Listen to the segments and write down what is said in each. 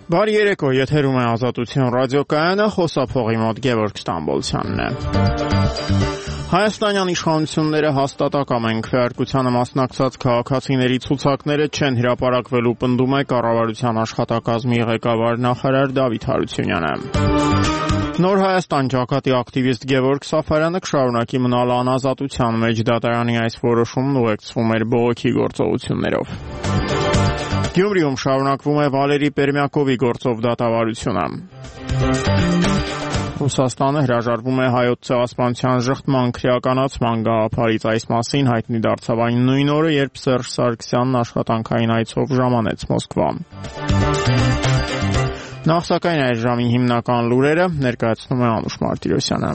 Բարի երեկո, եթերում է Ազատություն ռադիոկայանը, խոսափողի մոտ Գևորգ Ստամբոլցյանն է։ Հայաստանյան իշխանությունները հաստատակամ են քվեարկությանը մասնակցած քաղաքացիների ցուցակները չեն հրապարակվելու պնդում է կառավարության աշխատակազմի ղեկավար նախարար Դավիթ Հարությունյանը։ Նոր Հայաստան ջոկատի ակտիվիստ Գևորգ Սաֆարյանը կշարունակի մնալ անազատության մեջ, դատարանի այս որոշումն ուղեկցվում էր բողոքի գործողություններով։ Գյումրիում շարունակվում է Վալերի Պերմյակովի գործով դատավարությունը։ Ռուսաստանը հրաժարվում է հայոց ցեղասպանության ժխտման քրեականացման գաղափարից, այս մասին հայտնի դարձավ այն նույն օրը, երբ Սերժ Սարգսյանն աշխատանքային այցով ժամանեց Մոսկվա։ Նախ սակայն այս ժամին հիմնական լուրերը ներկայացնում է Անուշ Մարտիրոսյանը։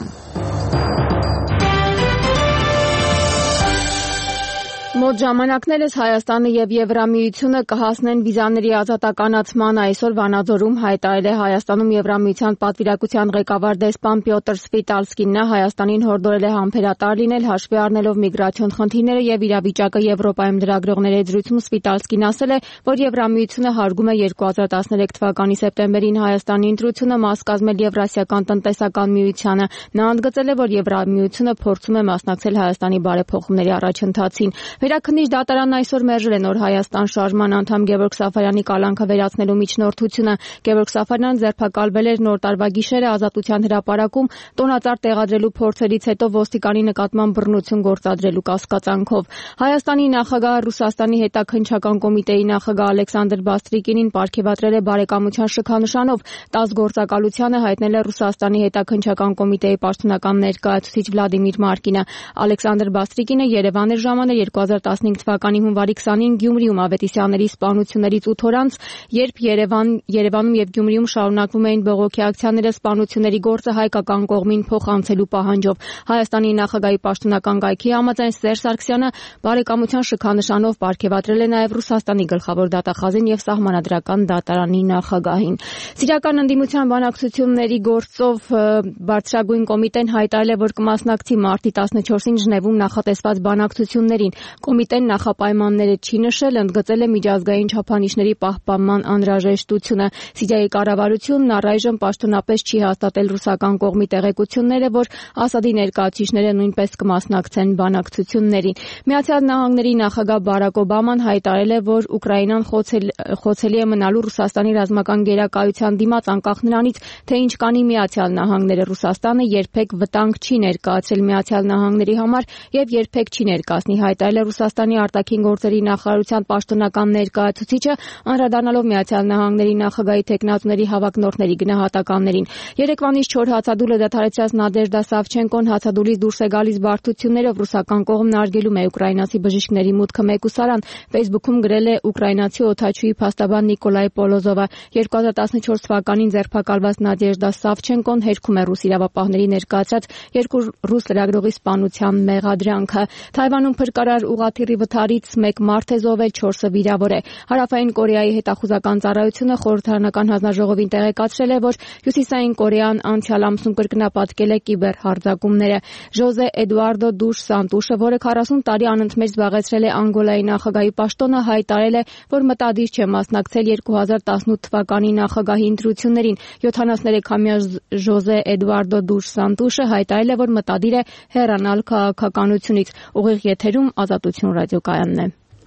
Մոտ ժամանակներս Հայաստանը եւ Եվրամիությունը կհասնեն վիզաների ազատականացման, այսօր Վանաձորում հայտարարել է Հայաստանում Եվրամիության պատվիրակության ղեկավար դեսպան Պյոտր Սվիտալսկին։ Նա Հայաստանին հորդորել է համբերատար լինել, հաշվի առնելով միգրացիոն խնդիրները եւ իրավիճակը Եվրոպայում լրագրողների եզրույցում Սվիտալսկին ասել է, որ Եվրամիությունը հարգում է 2013 թվականի սեպտեմբերին Հայաստանի ընտրությունը մաս կազմել Եվրասիական տնտեսական միությանը։ Նա ընդգծել է, որ Եվրամիությունը փորձում է մասնակցել Հայաստանի բարեփոխումների առաջընթացին։ Վերաքննիչ դատարանն այսօր մերժել է Նոր Հայաստան շարժման անդամ Գևորգ Սաֆարյանի կալանքը վերացնելու միջնորդությունը։ Գևորգ Սաֆարյանն ձերբակալվել էր նոր տարվա գիշերը Ազատության հրապարակում տոնածառ տեղադրելու փորձերից հետո ոստիկանի նկատմամբ բռնություն գործադրելու կասկածանքով։ Հայաստանի նախագահը Ռուսաստանի հետաքննչական կոմիտեի նախագահ Ալեքսանդր Բաստրիկինին պարգևատրել է բարեկամության շքանշանով։ ՏԱՍՍ գործակալությանը հայտնել է Ռուսաստանի հետաքննչական կոմիտեի պաշտոնական ներկայացուցիչ Վլադիմիր Մարկինը։ Ալեքսանդր Բաստրիկինը Երևան էր ժամանել 2015 թվականի հունվարի 20-ին Գյումրիում Ավետիսյանների սպանություններից 8 օր անց, երբ Երևանում եւ Գյումրիում շարունակվում էին բողոքի ակցիաները, սպանությունների գործը հայկական կողմին փոխանցելու պահանջով։ Հայաստանի նախագահի պաշտոնական կայքի համաձայն Սերժ Սարգսյանը բարեկամության շքանշանով պարգևատրել է նաեւ Ռուսաստանի գլխավոր դատախազին եւ սահմանադրական դատարանի նախագահին։ Սիրիական ընդդիմության բանակցությունների գործով բարձրագույն կոմիտեն հայտարարել է, որ կմասնակցի մարտի 14-ին Ժնևում նախատեսված բանակցություններին։ Կոմիտեն նախապայմանները չի նշել, ընդգծել է միջազգային չափանիշների պահպանման անհրաժեշտությունը։ Սիրիայի կառավարությունն առայժմ պաշտոնապես չի հաստատել ռուսական կողմի տեղեկությունները, որ Ասադի ներկայացուցիչները նույնպես կմասնակցեն բանակցություններին։ Միացյալ Նահանգների նախագահ Բարակ Օբաման հայտարարել է, որ Ուկրաինան խոցելի է մնալու Ռուսաստանի ռազմական գերակայության դիմաց, անկախ նրանից, թե ինչ կանի Միացյալ Նահանգները։ Ռուսաստանը երբեք վտանգ չի ներկայացրել Միացյալ Նահանգների համար եւ երբեք չի ներկայացնի, հայտարարել է Ռուսաստանի արտաքին գործերի նախարարության պաշտոնական ներկայացուցիչը, անդրադառնալով Միացյալ Նահանգների նախագահի թեկնածուների հավակնորդների գնահատականներին։ Երեկվանից 4 հացադուլը դադարեցրած Նադեժդա Սավչենկոն հացադուլից դուրս է գալիս բարդություններով, ռուսական կողմն արգելում է ուկրաինացի բժիշկների մուտքը մեկուսարան։ Facebook-ում գրել է ուկրաինացի օդաչուի փաստաբան Նիկոլայ Պոլոզովը։ 2014 թվականին ձերբակալված Նադեժդա Սավչենկոն հերքում է ռուս իրավապահների ներկայացրած 2 ռուս լրագրողի սպանության մեղադրանքը։ Թայվանում փրկարար ուղղաթիռի վթարից 1 մարդ է զոհվել, 4-ը վիրավոր է։ Հարավային Կորեայի հետախուզական ծառայությունը խորհրդարանական հանձնաժողովին տեղեկացրել է, որ Հյուսիսային Կորեան անցյալ ամսում կրկնապատկել է կիբերհարձակումները։ Ժոզե Էդուարդո Դուշ Սանտուշը, որը 40 տարի անընդմեջ զբաղեցրել է Անգոլայի նախագահի պաշտոնը, հայտարարել է, որ մտադիր չէ մասնակցել 2018 թվականի նախագահի ընտրություններին։ 73-ամյա Ժոզե Էդուարդո Դուշ Սանտուշը հայտարարել է, որ մտադիր է հեռանալ քաղաքականությունից։ Ուղիղ եթերում Ազատություն ռադիոկայանն է։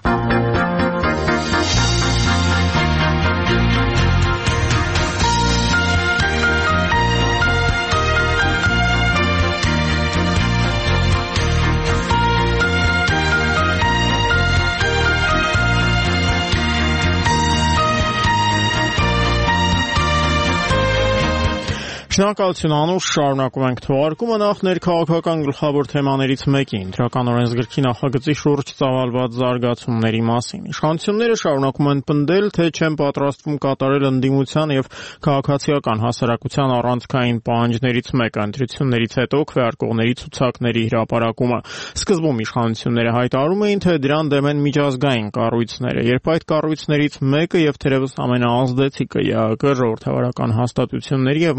Շնորհակալություն Անուշ, շարունակում ենք թողարկումը նախ ներքաղաքական գլխավոր թեմաներից մեկի ընտրական օրենսգրքի նախագծի շուրջ ծավալված զարգացումների մասին։ Իշխանությունները շարունակում են պնդել, թե չեն պատրաստվում կատարել ընդդիմության եւ քաղաքացիական հասարակության առանցքային պահանջներից մեկը ընտրություններից հետո քվեարկողների ցուցակների հրապարակումը։ Սկզբում իշխանությունները հայտարարում էին, թե դրան դեմ են միջազգային կառույցները, երբ այդ կառույցներից մեկը եւ թերևս ամենաազդեցիկը ԵԱԿ ժողովրդավարական հաստատությունների եւ մարդու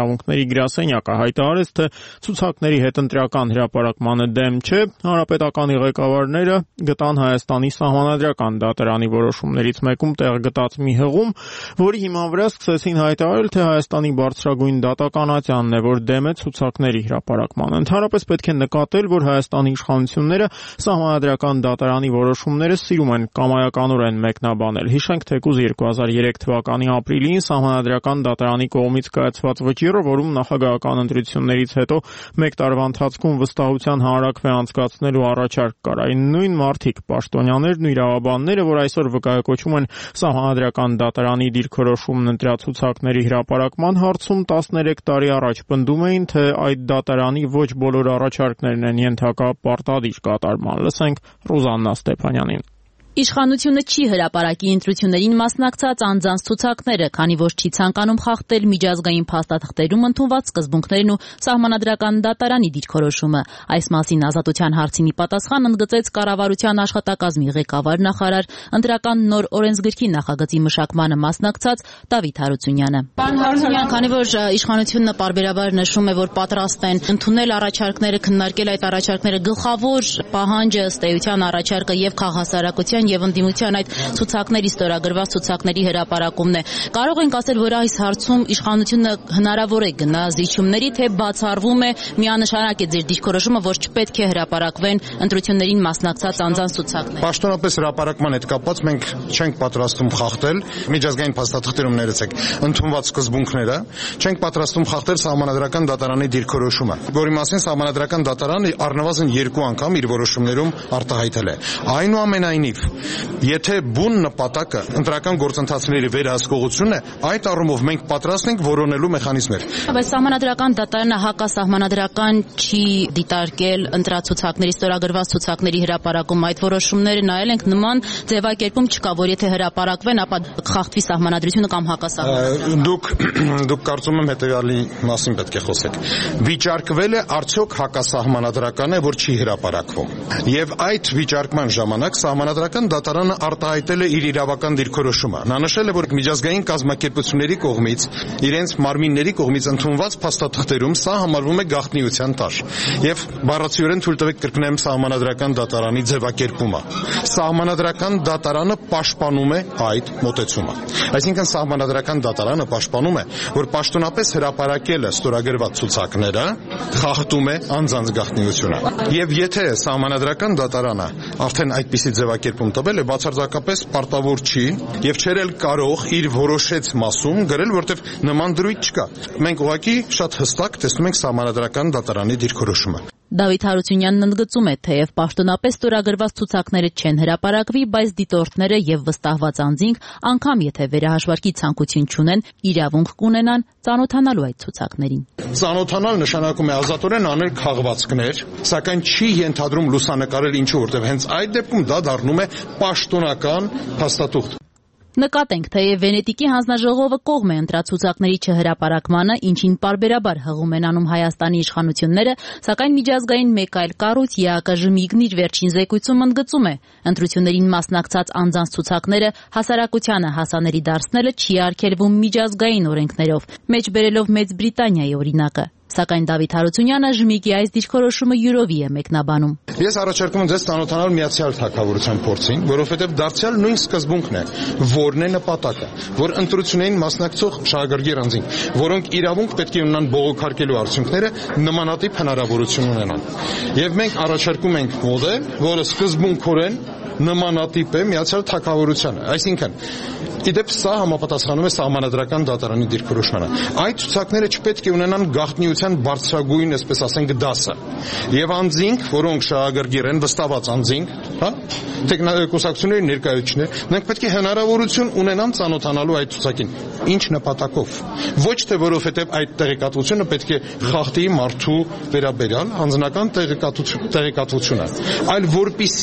իրավունքների գրասենյակը հայտարարեց, թե ցուցակների հետ ընտրական հրապարակմանը դեմ չէ, հանրապետականի ղեկավարները գտան Հայաստանի Սահմանադրական դատարանի որոշումներից մեկում տեղ գտած մի հղում, որի հիման վրա սկսեցին հայտարարել, թե Հայաստանի բարձրագույն դատականատյանն է, որ դեմ է ցուցակների հրապարակմանը։ Ընդհանրապես պետք է նկատել, որ Հայաստանի իշխանությունները Սահմանադրական դատարանի որոշումները սիրում են կամայականորեն մեկնաբանել։ Հիշենք, թեկուզ 2003 թվականի ապրիլին Սահմանադրական դատարանի կողմից կայացված վճիռը, որում նախագահական ընտրություններից հետո 1 տարվա ընթացքում վստահության հանրաքվե անցկացնելու առաջարկ կար։ Այն նույն մարդիկ, պաշտոնյաներն ու իրավաբանները, որ այսօր վկայակոչում են Սահմանադրական դատարանի դիրքորոշումն ընտրացուցակների հրապարակման հարցում 13 տարի առաջ պնդում էին, թե այդ դատարանի ոչ բոլոր առաջարկներն են ենթակա պարտադիր կատարման։ Լսենք Ռուզաննա Ստեփանյանին։ Իշխանությունը չի հրապարակի ընտրություններին մասնակցած անձանց ցուցակները, քանի որ չի ցանկանում խախտել միջազգային փաստաթղթերում ընդունված սկզբունքներն ու Սահմանադրական դատարանի դիրքորոշումը։ Այս մասին Ազատության հարցինի պատասխան ընդգծեց կառավարության աշխատակազմի ղեկավար նախարար, ընտրական նոր օրենսգրքի նախագծի մշակմանը մասնակցած Դավիթ Հարությունյանը։ Պարոն Հարությունյան, քանի որ իշխանությունը պարբերաբար նշում է, որ պատրաստ են ընդունել առաջարկները, քննարկել այդ առաջարկները, գլխավոր պահանջը ըստ էության առաջարկը եւ քաղաքասարակության եւ ընդդիմության այդ ցուցակների ստորագրված ցուցակների հրապարակումն է։ Կարող ենք ասել, որ այս հարցում իշխանությունը հնարավոր է գնա զիջումների, թե բացառվում է միանշանակ է ձեր դիրքորոշումը, որ չպետք է հրապարակվեն ընտրություններին մասնակցած անձանց ցուցակները։ Պաշտոնապես հրապարակման հետ կապված մենք չենք պատրաստում խախտել միջազգային փաստաթղթերում ներեցեք ընդունված սկզբունքները, չենք պատրաստում խախտել Սահմանադրական դատարանի դիրքորոշումը, որի մասին Սահմանադրական դատարանը առնվազն 2 անգամ իր որոշումներում արտահայտել է։ Այնուամենայնիվ, եթե բուն նպատակը ընտրական գործընթացների վերահսկողությունն է, այդ առումով մենք պատրաստ ենք որոնելու մեխանիզմներ։ Բայց Սահմանադրական դատարանը հակասահմանադրական չի դիտարկել ընտրացուցակների ստորագրված ցուցակների հրապարակում։ Այդ որոշումները նայել ենք, նման ձևակերպում չկա, որ եթե հրապարակվեն, ապա խախտվի սահմանադրությունը կամ հակասահմանադրությունը։ Դուք կարծում եմ հետևյալի մասին պետք է խոսեք։ Վիճարկվել է արդյոք հակասահմանադրական է, որ չի հրապարակվում։ Եվ այդ վիճարկման ժամանակ Սահմանադրական դատարանը արտահայտել է իր իրավական դիրքորոշումը։ Նա նշել է, որ միջազգային կազմակերպությունների կողմից, իրենց մարմինների կողմից ընդունված փաստաթղթերում սա համարվում է գաղտնիության տար։ Եվ բառացիորեն թույլ տվեք կրկնեմ Սահմանադրական դատարանի ձևակերպումը։ Սահմանադրական դատարանը պաշտպանում է այդ մոտեցումը։ Այսինքն Սահմանադրական դատարանը պաշտպանում է, որ պաշտոնապես հրապարակելը ստորագրված ցուցակները խախտում է անձանց գաղտնիությունը։ Եվ եթե Սահմանադրական դատարանը արդեն այդպիսի ձևակերպում տվել է, բացարձակապես պարտավոր չի եւ չէր էլ կարող իր որոշեց մասում գրել, որտեղ նման դրույթ չկա։ Մենք ուղղակի շատ հստակ տեսնում ենք Սահմանադրական դատարանի դիրքորոշումը։ Դավիթ Հարությունյանն ընդգծում է, թեև պաշտոնապես ստորագրված ցուցակները չեն հրապարակվի, բայց դիտորդները եւ վստահված անձինք, անգամ եթե վերահաշվարկի ցանկություն չունեն, իրավունք կունենան ծանոթանալու այդ ցուցակներին։ Ծանոթանալ նշանակում է ազատորեն անել քաղվածքներ, սակայն չի ենթադրում լուսանկարել ինչու, որտեղ հենց այդ դեպքում դա դառնում է պաշտոնական փաստաթուղթ։ Նկատենք, թեև Վենետիկի հանձնաժողովը կողմ է ընտրացուցակների չհրապարակմանը, ինչին պարբերաբար հղում են անում Հայաստանի իշխանությունները, սակայն միջազգային մեկ այլ կառույց ԵԱԿԺՄԻԳ-ն իր վերջին զեկույցում ընդգծում է, ընտրություններին մասնակցած անձանց ցուցակները հասարակությանը հասանելի դարձնելը չի արգելվում միջազգային օրենքներով, մեջբերելով Մեծ Բրիտանիայի օրինակը։ Սակայն Դավիթ Հարությունյանը ԺՄԻԳ-ի այս դիրքորոշումը յուրովի է մեկնաբանում։ Ես առաջարկում եմ ձեզ ծանոթանալ Միացյալ Թագավորության փորձին, որովհետև դարձյալ նույն սկզբունքն է, որն է նպատակը, որ ընտրություններին մասնակցող շահագրգիռ անձինք, որոնք իրավունք պետք է ունենան բողոքարկելու արդյունքները, նմանատիպ հնարավորություն ունենան։ Եվ մենք առաջարկում ենք մոդել, որը սկզբունքորեն նմանատիպ է Միացյալ Թագավորությանը։ Այսինքն, իդեպ սա համապատասխանում է Սահմանադրական դատարանի դիրքորոշմանը։ Այդ ցուցակները չպետք է ունենան գաղտնիության բարձրագույն, այսպես ասենք, դասը։ Եվ անձինք, որոնք շահագրգիռ են, վստահված անձինք, կուսակցությունների ներկայացուցիչներ, նրանք պետք է հնարավորություն ունենան ծանոթանալու այդ ցուցակին։ Ինչ նպատակով։ Ոչ թե որովհետև այդ տեղեկատվությունը պետք է խախտի մարդու վերաբերյալ անձնական տեղեկատվությունը, այլ որպիսի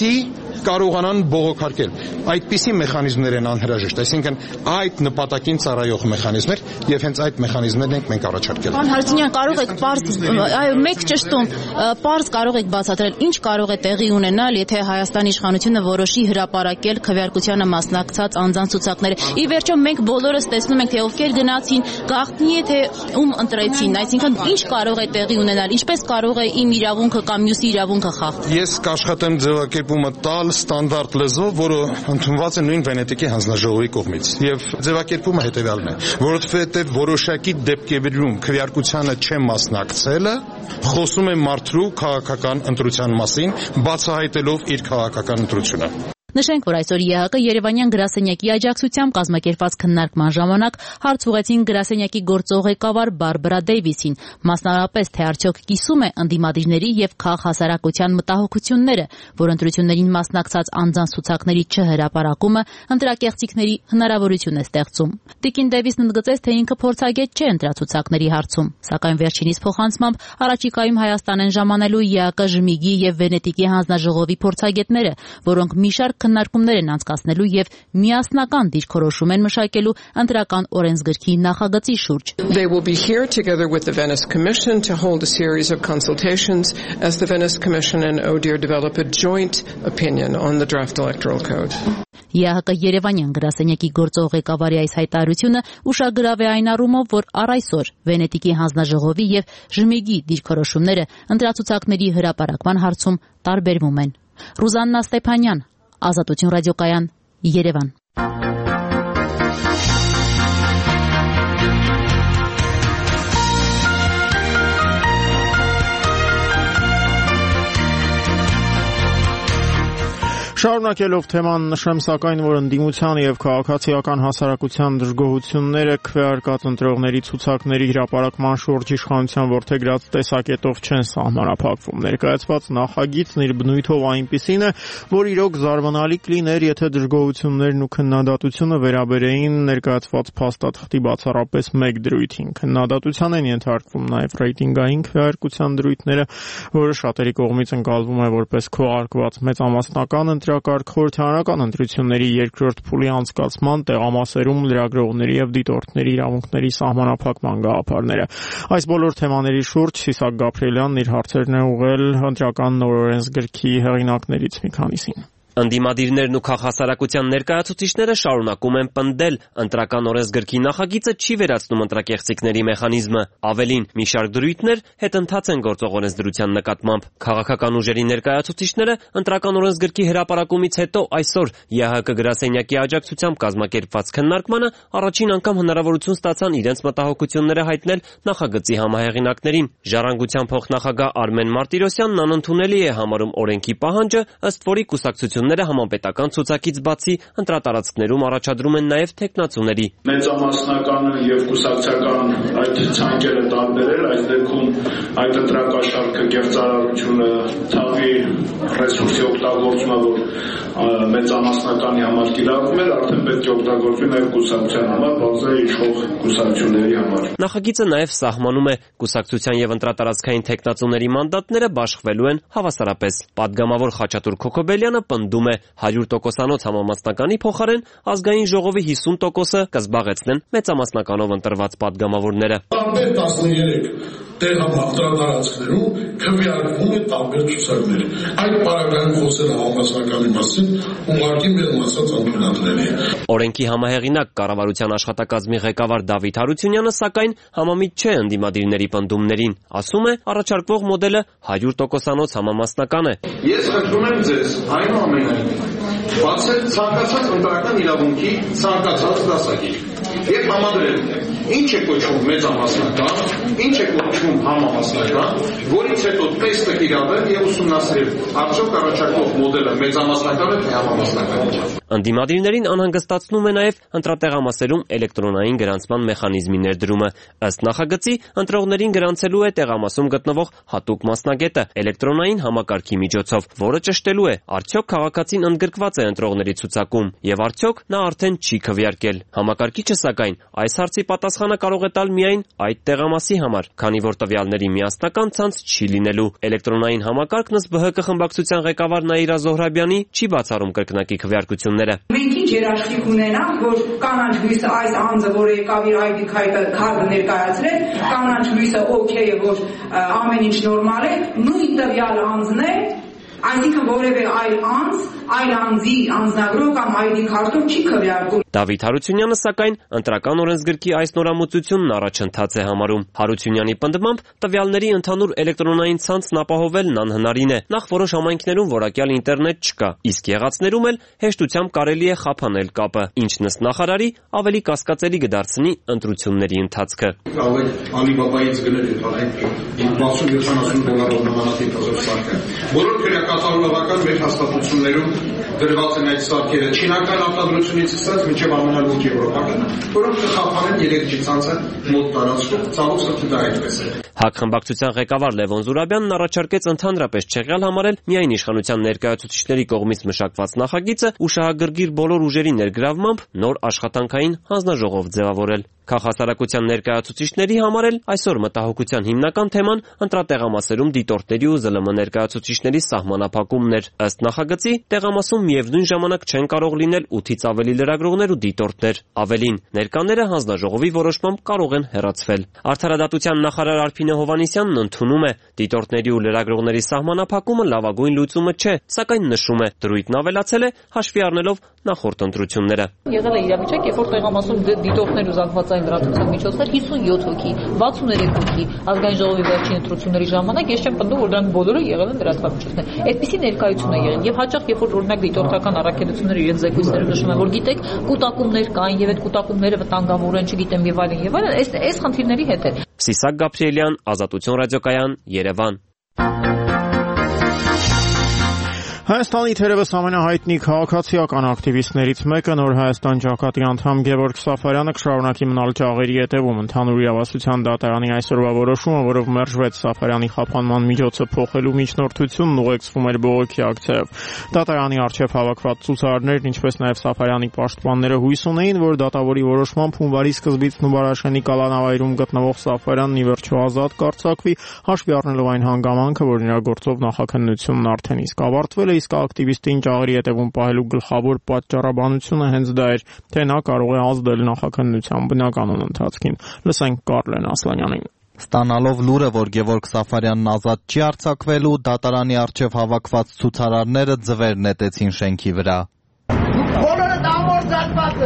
կարողանան բողոքարկել։ Այդպիսի մեխանիզմներ են անհրաժեշտ, այսինքն այդ նպատակին ծառայող մեխանիզմներ եւ հենց այդ մեխանիզմներն ենք մենք առաջարկել։ Պարոն Հարությունյան, կարող եք մեկ ճշտում, պարզ կարող եք բացատրել, ինչ կարող է տեղի ունենալ, եթե Հայաստանի իշխանությունը որոշի հրապարակել քվեարկությանը մասնակցած անձանց ցուցակները։ Ի վերջո մենք բոլորս տեսնում ենք, թե ովքեր գնացին, գաղտնի է թե ում ընտրեցին, այսինքն ինչ կարող է տեղի ունենալ, ինչպես կարող է իմ իրավունքը կամ մյուսի իրավունքը խախտել։ Ես կաշխատեմ ձևակերպումը տալ ստանդարտ լեզվով, որը ընդունված է նույն Վենետիկի հանձնաժողովի կողմից։ Եվ ձևակերպումը հետևյալն է, որովհետև որոշակի դեպքերում քվեարկությանը չեմ մասնակցելը խոսում է մարդու քաղաքական ընտրության մասին, բացահայտելով իր քաղաքական ընտրությունը։ Նշենք, որ այսօր ԵԱՀԿ Երևանյան գրասենյակի աջակցությամբ կազմակերպված քննարկման ժամանակ հարց ուղղեցին գրասենյակի գործող ղեկավար Բարբարա Դեյվիսին, մասնավորապես թե արդյոք կիսում է ընդդիմադիրների եւ քաղաքահասարակության մտահոգությունները, որ ընտրություններին մասնակցած անձանց ցուցակների չհրապարակումը ընտրակեղծիքների հնարավորություն է ստեղծում։ Տիկին Դեյվիսն ընդգծեց, թե ինքը փորձագետ չէ ընտրացուցակների հարցում, սակայն վերջինիս փոխանցմամբ առաջիկայում Հայաստան են ժամանելու ԵԱՀԿ ԺՄԻԳ-ի եւ Վենետիկի հանձնաժողովի փորձագետները, որոնք մի շարք քննարկումներ են անցկացնելու եւ միասնական դիրքորոշում են մշակելու ընտրական օրենսգրքի նախագծի շուրջ։ They will be here together with the Venice Commission to hold a series of consultations as the Venice Commission and ODIHR develop a joint opinion on the draft electoral code. ԵԱՀԿ Երևանյան գրասենյակի գործող ղեկավարի այս հայտարարությունը ուշագրավ է այն առումով, որ առ այսօր Վենետիկի հանձնաժողովի եւ ԺՄԻԳ-ի դիրքորոշումները ընտրացուցակների հրապարակման հարցում տարբերվում են։ Ռուզաննա Ստեփանյան, Ազատություն ռադիոկայան, Երևան։ Շարունակելով թեման նշեմ սակայն, որ ընդդիմության եւ քաղաքացիական հասարակության դժգոհությունները քվեարկած ընտրողների ցուցակների հրապարակման շուրջ իշխանության որդեգրած տեսակետով չեն սահմանափակվում։ Ներկայացված նախագիծն իր բնույթով այնպիսին է, որ իրոք զարմանալի կլիներ, եթե դժգոհություններն ու քննադատությունը վերաբերեին ներկայացված փաստաթղթի բացառապես մեկ դրույթին։ Քննադատության են ենթարկվում նաեւ ռեյտինգային քվեարկության դրույթները, որը շատերի կողմից ընկալվում է որպես քողարկված մեծամասնական ընտրակարգ խորհրդարանական ընտրությունների երկրորդ փուլի անցկացման տեղամասերում լրագրողների եւ դիտորդների իրավունքների սահմանափակման գաղափարները։ Այս բոլոր թեմաների շուրջ Սիսակ Գաբրիելյանն իր հարցերն է ուղղել ընտրական նոր օրենսգրքի հեղինակներից մի քանիսին։ Ընդդիմադիրներն ու քաղաքասարակության ներկայացուցիչները շարունակում են պնդել, ընտրական օրենսգրքի նախագիծը չի վերացնում ընտրակեղծիքների մեխանիզմը, ավելին մի շարք դրույթներ հետընթաց են գործող օրենսդրության նկատմամբ։ Քաղաքական ուժերի ներկայացուցիչները ընտրական օրենսգրքի հրապարակումից հետո այսօր ԵԱՀԿ գրասենյակի աջակցությամբ կազմակերպված քննարկմանը առաջին անգամ հնարավորություն ստացան իրենց մտահոգությունները հայտնել նախագծի համահեղինակներին։ Ժառանգության փոխնախագահ Արմեն Մարտիրոսյանն անընդունելի է համարում օրենքի պահանջը, ըստ որի կուսակցությունները համապետական ցուցակից բացի ընտրատարածքներում առաջադրում են նաև թեկնածուների։ Մեծամասնական եւ կուսակցական այդ ցանկերը տարբերել, այս դեպքում այդ ընտրակաշառքը կեղծարարությունը թաղի ռեսուրսի օգտագործումը, որ մեծամասնականի համար կիրառվում էր, արդեն պետք է օգտագործվի նաև կուսակցության համար, բացի իշխող կուսակցությունների համար։ Նախագիծը նաև սահմանում է կուսակցության եւ ընտրատարածքային թեկնածուների մանդատները բաշխվելու են հավասարապես։ Պատգամավոր Խաչատուր Քոքոբելյանը պնդում է 100%-անոց համամասնականի փոխարեն ազգային ժողովի 50%-ը կզբաղեցնեն մեծամասնականով ընտրված պատգամավորները։ Տարբեր 13 տեղամասնատարածքներում քվեարկվում է տարբեր ցուցակներ։ Այդ պարագայում խոսել համամասնականի մասին ուղղակի մեր մասած ընդունատների է։ Օրենքի համահեղինակ կառավարության աշխատակազմի ղեկավար Դավիթ Հարությունյանը սակայն համամիտ չէ ընդդիմադիրների պնդումներին։ Ասում է, առաջարկվող մոդելը 100%-անոց համամասնական է։ Ես խնդրում եմ ձեզ այնուամենայնիվ բացել ցանկացած ընտրական իրավունքի ցանկացած դասագիր եւ համադրել ինչ է կոչվում մեծամասնական, ինչ է կոչվում համամասնական, որից հետո տեստը կիրառել եւ ուսումնասիրել արդյոք առաջարկվող մոդելը մեծամասնական է թե համամասնական է։ Ընդդիմադիրներին անհանգստացնում է նաև ընտրատեղամասերում էլեկտրոնային գրանցման մեխանիզմի ներդրումը։ Ըստ նախագծի, ընտրողներին գրանցելու է տեղամասում գտնվող հատուկ մասնագետը էլեկտրոնային համակարգի միջոցով, որը ճշտելու է, արդյոք քաղաքացին ընդգրկված կորցրած է ընտրողների ցուցակում եւ արդյոք նա արդեն չի քվեարկել։ Համակարգիչը սակայն այս հարցի պատասխանը կարող է տալ միայն այդ տեղամասի համար, քանի որ տվյալների միասնական ցանց չի լինելու։ Էլեկտրոնային համակարգն ըստ ԲՀԿ խմբակցության ղեկավար Նաիրա Զոհրաբյանի չի բացառում կրկնակի քվեարկությունները։ Մենք ինչ երաշխիք ունենանք, որ կանաչ լույսը այս անձը, որը եկավ իր ID քարտը ներկայացրել, կանաչ լույսը օքեյ է, որ ամեն ինչ նորմալ է, նույն տվյալ անձն է, այսինքն որևէ այլ անձի անձնագրով կամ ID քարտով չի քվեարկում։ Դավիթ Հարությունյանը սակայն ընտրական օրենսգրքի այս նորամուծությունն առաջընթաց է համարում։ Հարությունյանի պնդմամբ տվյալների ընդհանուր էլեկտրոնային ցանցն ապահովելն անհնարին է։ Նախ որոշ համայնքներում որակյալ ինտերնետ չկա, իսկ եղածներում էլ հեշտությամբ կարելի է խափանել կապը, ինչն ըստ նախարարի ավելի կասկածելի կդարձնի ընտրությունների ընթացքը։ Alibaba-ից գնել են 60-70 դոլարով նմանատիպ սարքը։ Բոլոր քրեակատարողական մեր հաստատություններում դրված են այդ սարքերը չինական արտադրությունից սկսած մինչև ամենալուրջ եվրոպական, որոնք կխափանեն 3G ցանցը մոտ տարածքում, ցավոք սրտի դա այդպես է։ ՀԱԿ խմբակցության ղեկավար Լևոն Զուրաբյանն առաջարկեց ընդհանրապես չեղյալ համարել միայն իշխանության ներկայացուցիչների կողմից մշակված նախագիծը ու շահագրգիռ բոլոր ուժերի ներգրավմամբ նոր աշխատանքային հանձնաժողով ձևավորել։ Քաղաքասարակության ներկայացուցիչների համար էլ այսօր մտահոգության հիմնական թեման ընտրատեղամասերում դիտորդների ու ԶԼՄ ներկայացուցիչների սահմանափակումն էր։ Ըստ նախագծի, տեղամասում միևնույն ժամանակ չեն կարող լինել 8-ից ավելի լրագրողներ ու դիտորդներ։ Ավելին, ներկաները հանձնաժողովի որոշմամբ կարող են հեռացվել։ Արդարադատության նախարար Արփինե Հովհաննիսյանն ընդունում է, դիտորդների ու լրագրողների սահմանափակումը լավագույն լուծումը չէ, սակայն նշում է, դրույթն ավելացել է հաշվի առնելով նախորդ ընտրությունները։ Եղել է իրավիճակ, երբ որ տեղամասում դիտորդներ ու զանգվածային լրատվության միջոցներ 57 հոգի, 63 հոգի, ազգային ժողովի վերջին ընտրությունների ժամանակ ես չեմ պնդում, որ դրանք բոլորը եղել են լրատվամիջոցներ։ Այդպիսի ներկայություն է եղել եւ հաճախ երբ որ օրինակ դիտորդական առաքելությունները իրենց զեկույցներում նշում են, որ գիտեք, կուտակումներ կային եւ այդ կուտակումները վտանգավոր են, չգիտեմ եւ այլն, այս խնդիրների հետ է։ Սիսակ Գաբրիելյան, Ազատություն ռադիոկայան, Երևան։ Հայաստանի թերևս ամենահայտնի քաղաքացիական ակտիվիստներից մեկը Նոր Հայաստան ճակատի անդամ Գևորգ Սաֆարյանը կշարունակի մնալ ճաղերի հետևում։ Ընդհանուր իրավասության դատարանի այսօրվա որոշումը, որով մերժվեց Սաֆարյանի խափանման միջոցը փոխելու միջնորդությունն ուղեկցվում էր բողոքի ակցիայով։ Դատարանի առջև հավաքված ցուցարարներն, ինչպես նաև Սաֆարյանի պաշտպանները հույս ունեին, որ դատավորի որոշմամբ հունվարի սկզբից Նուբարաշենի կալանավայրում գտնվող Սաֆարյանն ի վերջո ազատ կարձակվի, հաշվի առնելով այն հանգամանքը, որ նրա գործով նախաքննությունն արդեն իսկ ավարտվել է, իսկ ակտիվիստին ճաղերի հետևում պահելու գլխավոր պատճառաբանությունը հենց դա էր, թե նա կարող է ազդել նախաքննության բնականոն ընթացքին։ Լսենք Կարլեն Ասլանյանին։ Ստանալով լուրը, որ Գևորգ Սաֆարյանն ազատ չի արձակվելու, դատարանի առջև հավաքված ցուցարարները ձվեր նետեցին շենքի վրա։ Բոլորը դամորձացված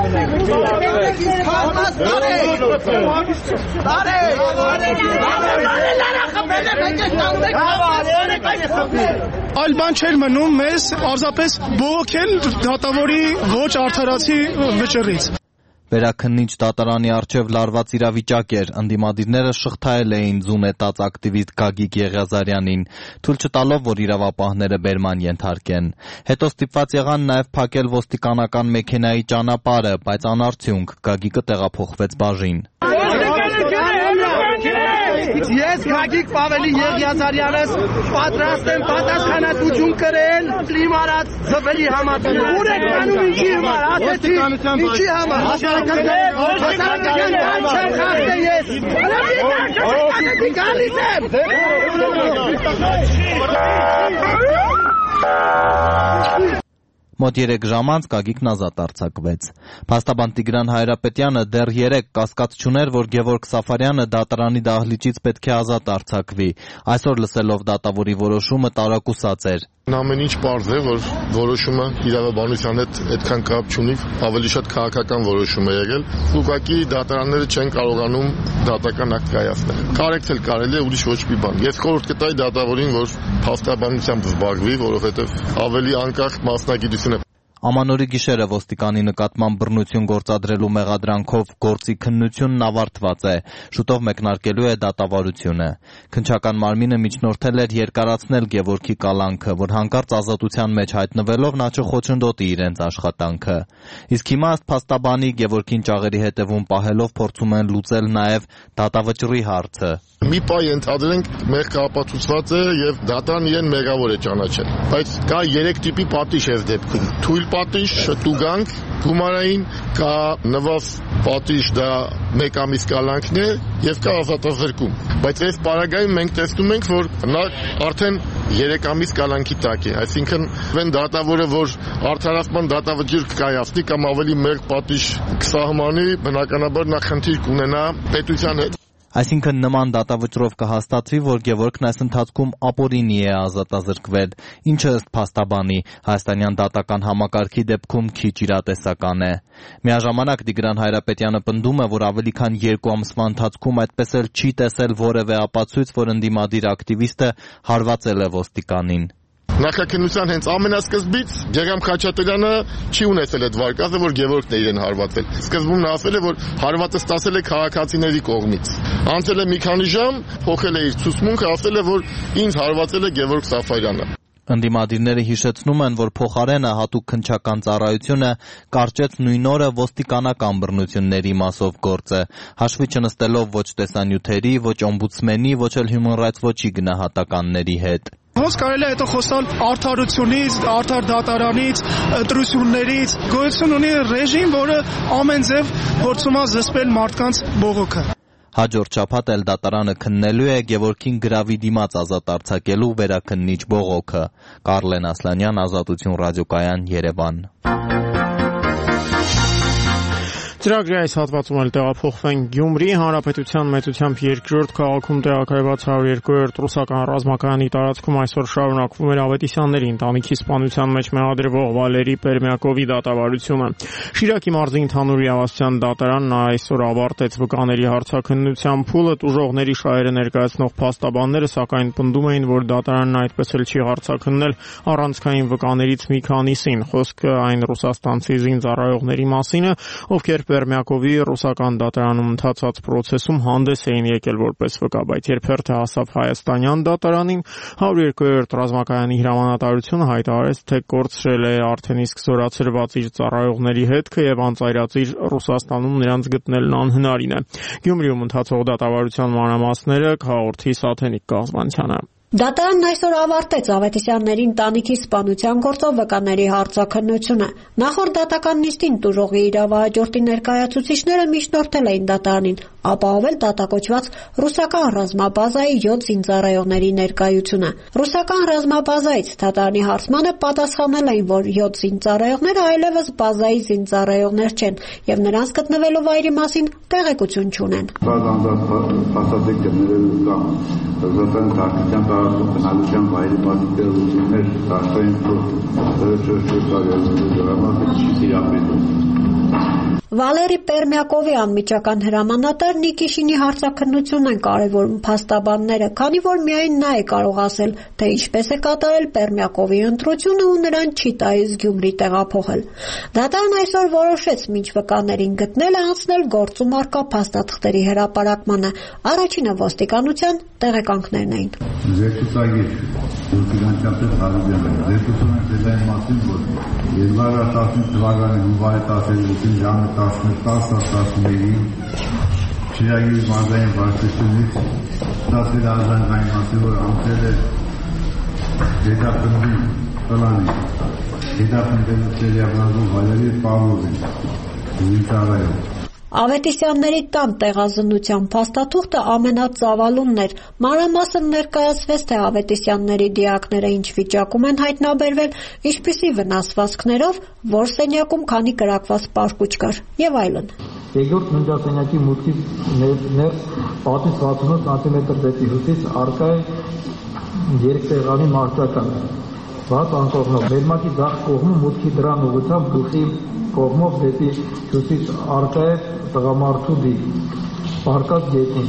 Այլ բան չէր մնում մեզ պարզապես բողոքել դատավորի ոչ արդարացի վճռից։ Վերաքննիչ դատարանի առջև լարված իրավիճակ էր, ընդդիմադիրները շղթայել էին ձու նետած ակտիվիստ Գագիկ Եղիազարյանին, թույլ չտալով, որ իրավապահները բերման ենթարկեն։ Հետո ստիպված եղան նաև փակել ոստիկանական մեքենայի ճանապարհը, բայց անարդյունք, Գագիկը տեղափոխվեց բաժին։ Ես Գագիկ Պավելի Եղիազարյանս պատրաստ եմ պատասխանատվություն կրել կլիմարած ձվերի համար։ Ուր եք անում, ինչի համար, ասեցի, ինչի համար։ Հասարակական բան չեմ խախտել ես։ Ասեցի գալիս եմ։ Մոտ 3 ժամ անց Գագիկն ազատ արձակվեց։ Փաստաբան Տիգրան Հայրապետյանը դեռ 3 կասկած չուներ, որ Գևորգ Սաֆարյանը դատարանի դահլիճից պետք է ազատ արձակվի։ Այսօր լսելով դատավորի որոշումը տարակուսած էր։ Ամեն ինչ պարզ է, որ որոշումը իրավաբանության հետ այդքան կապ չունի, ավելի շատ քաղաքական որոշում է եղել։ Ուղղակի դատարանները չեն կարողանում դատական ակտ կայացնել։ Կարեկցել կարելի է, ուրիշ ոչ մի բան։ Ես խորհուրդ կտայի դատավորին, որ փաստաբանությամբ զբաղվի, որովհետև ավելի անկախ մասնագիտություն է։ Ամանորի գիշերը ոստիկանի նկատմամբ բռնություն գործադրելու մեղադրանքով գործի քննությունն ավարտված է, շուտով մեկնարկելու է դատավարությունը։ Քննչական մարմինը միջնորդել էր երկարացնել Գևորգի կալանքը, որ հանկարծ ազատության մեջ հայտնվելով նա չխոչընդոտի իրենց աշխատանքը։ Իսկ հիմա ըստ փաստաբանի Գևորգին ճաղերի հետևում պահելով փորձում են լուծել նաև դատավճռի հարցը։ Մի պահ ենթադրենք մեղքը ապացուցված է եւ դատարան իրեն մեղավոր է ճանաչել, բայց կա 3 տիպի պատիժ այս դեպքում. թույլ պատիժ, շտուգանք, գումարային, կա նվավ պատիժ, դա 1 ամիս կալանքն է եւ կա ազատազրկում։ Բայց այս պարագայում մենք տեսնում ենք, որ նա արդեն 3 ամիս կալանքի տակ է, այսինքն այն դատավորը, որ արդարացման դատավճիռ կկայացնի կամ ավելի մեծ պատիժ կսահմանի, բնականաբար նա խնդիր կունենա պետության հետ։ Այսինքն նման դատավճռով կհաստատվի, որ Գևորգն այս ընթացքում ապօրինի է ազատազրկվել, ինչը ըստ փաստաբանի հայաստանյան դատական համակարգի դեպքում քիչ իրատեսական է։ Միաժամանակ Տիգրան Հայրապետյանը պնդում է, որ ավելի քան 2 ամսվա ընթացքում այդպես էլ չի տեսել որևէ ապացույց, որ ընդդիմադիր ակտիվիստը հարվածել է ոստիկանին։ Նախաքննության հենց ամենասկզբից Գեգամ Խաչատրյանը չի ունեցել այդ վարկածը, որ Գևորգն է իրեն հարվածել։ Սկզբում նա ասել է, որ հարվածը ստացել է քաղաքացիների կողմից։ Անցել է մի քանի ժամ, փոխել է իր ցուցմունքը, ասել է, որ ինձ հարվածել է Գևորգ Սաֆարյանը։ Ընդդիմադիրները հիշեցնում են, որ փոխարենը հատուկ քննչական ծառայությունը կարճեց նույն օրը ոստիկանական բռնությունների մասով գործը, հաշվի չնստելով ոչ տեսանյութերի, ոչ օմբուդսմենի, ոչ էլ Human Rights Watch-ի գնահատականների հետ։ Ոնց կարելի է հետո խոսալ արդարությունից, արդար դատարանից, ընտրություններից, գոյություն ունի ռեժիմ, որը ամեն ձև փորձում է զսպել մարդկանց բողոքը։ Հաջորդ շաբաթ էլ դատարանը քննելու է Գևորգին գրավի դիմաց ազատ արձակելու վերաքննիչ բողոքը։ Կարլեն Ասլանյան, Ազատություն ռադիոկայան, Երևան։ Ծրագրի այս հատվածում էլ տեղափոխվենք Գյումրի Հանրապետության մեծությամբ երկրորդ քաղաքում տեղակայված 102-րդ ռուսական ռազմակայանի տարածքում այսօր շարունակվում էր Ավետիսյանների ընտանիքի սպանության մեջ մեղադրվող Վալերի Պերմյակովի դատավարությունը։ Շիրակի մարզի ընդհանուր իրավասության դատարանն այսօր ավարտեց վկաների հարցաքննության փուլը, տուժողների շահերը ներկայացնող փաստաբանները սակայն պնդում էին, որ դատարանն այդպես էլ չի հարցաքննել առանցքային վկաներից մի քանիսին, խոսքը այն ռուսաստանցի զինծառայողների մասին է, ովքեր Պերմյակովի ռուսական դատարանում ընթացած process-ում հանդես էին եկել որպես վկա, բայց երբ հերթը հասավ հայաստանյան դատարանին, 102-րդ ռազմակայանի հրամանատարությունը հայտարարեց, թե կորցրել է արդեն իսկ զորացրված իր ծառայողների հետքը եւ անծայրածիր Ռուսաստանում նրանց գտնելն անհնարին է։ Գյումրիում ընթացող դատավարության մանրամասները հաղորդի Սաթենիկ Կազմանցյանը։ Դատարանն այսօր ավարտեց Ավետիսյանների ընտանիքի սպանության գործով վկաների հարցաքննությունը։ Նախորդ դատական նիստին տուժողի իրավահաջորդի ներկայացուցիչները միջնորդել էին դատարանին, ապահովել դատակոչված ռուսական ռազմաբազայի 7 զինծառայողների ներկայությունը։ Ռուսական ռազմաբազայից դատարանի հարցմանը պատասխանել էին, որ 7 զինծառայողները այլևս բազայի զինծառայողներ չեն եւ նրանց գտնվելու վայրի մասին տեղեկություն չունեն։ Քննադատության վայրի մասնիկերություններ դաշտային Վալերի Պերմյակովի անմիջական հրամանատար Նիկիշինի հարցաքննությունն են կարևորում փաստաբանները, քանի որ միայն նա է կարող ասել, թե ինչպես է կատարել Պերմյակովի ընտրությունը ու նրան չի տալիս Գյումրի տեղափոխել։ Դատարանն այսօր որոշեց մինչ վկաներին գտնել է անցնել գործում առկա փաստաթղթերի հրապարակմանը։ Առաջինը ոստիկանության տեղեկանքներն էին։ Շիրակի մարզային վարչությունից ստացվել ազանգային մասի, որ անցել է դետապնդի պլանի, դետապնդելու ծերյաբնազու Վալերի Պավլովին, զինծառայող։ Ավետիսյանների տան տեղազնության փաստաթուղթը ամենածավալունն էր։ Մանրամասն ներկայացվեց, թե Ավետիսյանների դիակները ինչ վիճակում են հայտնաբերվել, ինչպիսի վնասվածքներով, որ սենյակում քանի կրակված պարկուճ կար եւ այլն։ Երկրորդ ննջասենյակի մուտքից ներս պատից 68 սանտիմետր դեպի հյուսիս առկա է երկտեղանի մարզական, բաց անկողնով։ Ներմակի ձախ կողմում մուտքի դրան ուղղությամբ գլխի կողմով դեպի հյուսիս առկա է տղամարդու դի, պարկած գետին։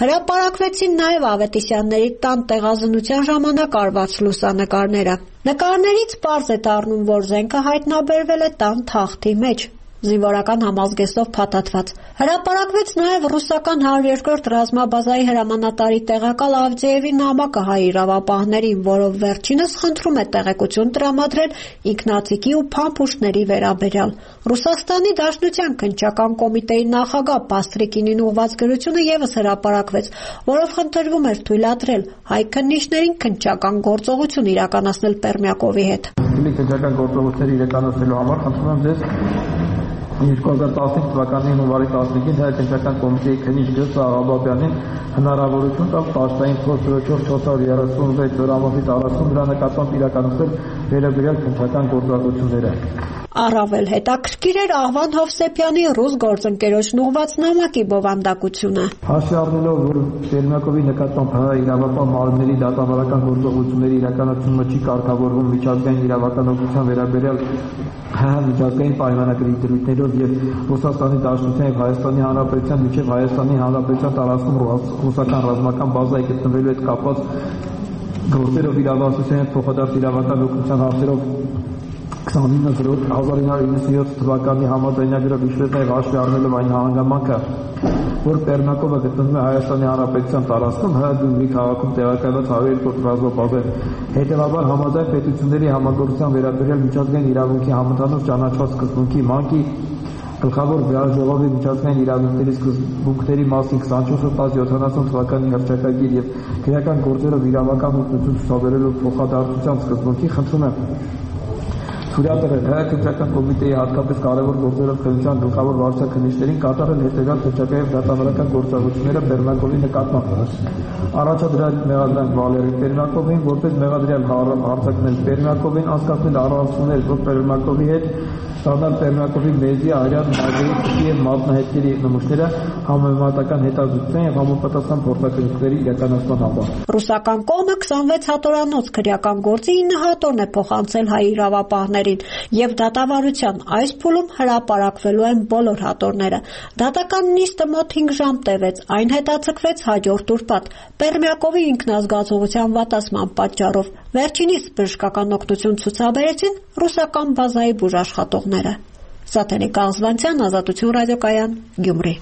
Հրապարակվեցին նաև Ավետիսյանների տան տեղազնության ժամանակ արված լուսանկարները։ Նկարներից պարզ է դառնում, որ զենքը հայտնաբերվել է տան թախտի մեջ, զինվորական համազգեստով փաթաթված։ Հրապարակվեց նաև ռուսական 102-րդ ռազմաբազայի հրամանատարի տեղակալ Ավդեևի նամակը հայ իրավապահներին, որով վերջինս խնդրում է տեղեկություն տրամադրել ինքնաթիքի ու փամփուշտների վերաբերյալ։ Ռուսաստանի Դաշնության քննչական կոմիտեի նախագահ Պաստրիկինին ուղղված գրությունը ևս հրապարակվեց, որով խնդրվում էր թույլատրել հայ քննիչներին քննչական գործողություն իրականացնել Պերմյակովի հետ։ Քննչական գործողություններ իրականացնելու համար խնդրում եմ ձեզ 2015 թվականի հունվարի 15-ին հայ-քննչական կոմիտեի քննիչ Գյոս Աղաբաբյանին հնարավորություն տալ պաշտային փոստը 436 ժողովի 40 դրա նկատմամբ իրականացնել վերաբերյալ քննչական գործողությունները։ Առավել հետաքրքիր էր Աղվան Հովսեփյանի ռուս գործընկերոջն ուղղված նամակի բովանդակությունը։ Հաշվի առնելով, որ Պերմյակովի նկատմամբ հայ իրավապահ մարմինների դատավարական գործողությունների իրականացումը չի կարգավորվում միջազգային իրավական օգնության վերաբերյալ միջազգային պայմանագրի դրույթներով եւ Ռուսաստանի Դաշնության եւ Հայաստանի Հանրապետության միջև Հայաստանի Հանրապետության տարածքում ռուսական ռազմական բազայի գտնվելու հետ կապված գործերով իրավասության փոխադարձ իրավական օգնության հարցերով 1997 թվականի համաձայնագրով իշխեց նաև հաշվի առնելով այն հանգամանքը, որ Պերմյակովը գտնվում է Հայաստանի Հանրապետության տարածքում Գյումրի քաղաքում տեղակայված 102-րդ ռազմաբազայում։ Հետևաբար համաձայն պետությունների համագործակցության վերաբերյալ միջազգային իրավունքի համընդհանուր ճանաչված սկզբունքի ՄԱԿ-ի Գլխավոր ժողովի միջազգային իրավունքների սկզբունքների մասին 24/70 թվականի հռչակագիր եւ քրեական գործերով իրավական օգնություն ցուցաբերելու փոխադարձության սկզբունքի խնդրում եմ թույլատրել հայ-քննչական կոմիտեի հատկապես կարևոր գործերով քննության գլխավոր վարչաքննիչներին կատարել հետևյալ քննչական դատավարական գործողությունները Պերմյակովի նկատմամբ։ Առաջադրել մեղադրանք Վալերի Պերմյակովին, որպես մեղադրյալ հարձակվել Պերմյակովին, անցկացնել առանցումներ Պերմյակովի հետ, ստանալ Պերմյակովի մեզի, արյան, մագերի եւ մատնահետքերի նմուշները համեմատական հետազոտության եւ համապատասխան փորձարկումների իրականացման համար։ Ռուսական կողմը 26 հատորանոց քրեական գործի 9 հատորն է փոխանցել հայ իրավապահներին եւ դատավարության այս փուլում հրապարակվելու են բոլոր հատորները։ Դատական նիստը մոտ 5 ժամ տևեց, այն հետաձգվեց հաջորդ ուրբաթ Պերմյակովի ինքնազգացողության վատացման պատճառով։ Վերջինիս բժշկական օգնություն ցուցաբերեցին ռուսական բազայի բուժաշխատողները։ Սաթենիկ Աղզվանցյան, Ազատություն ռադիոկայան, Գյումրի։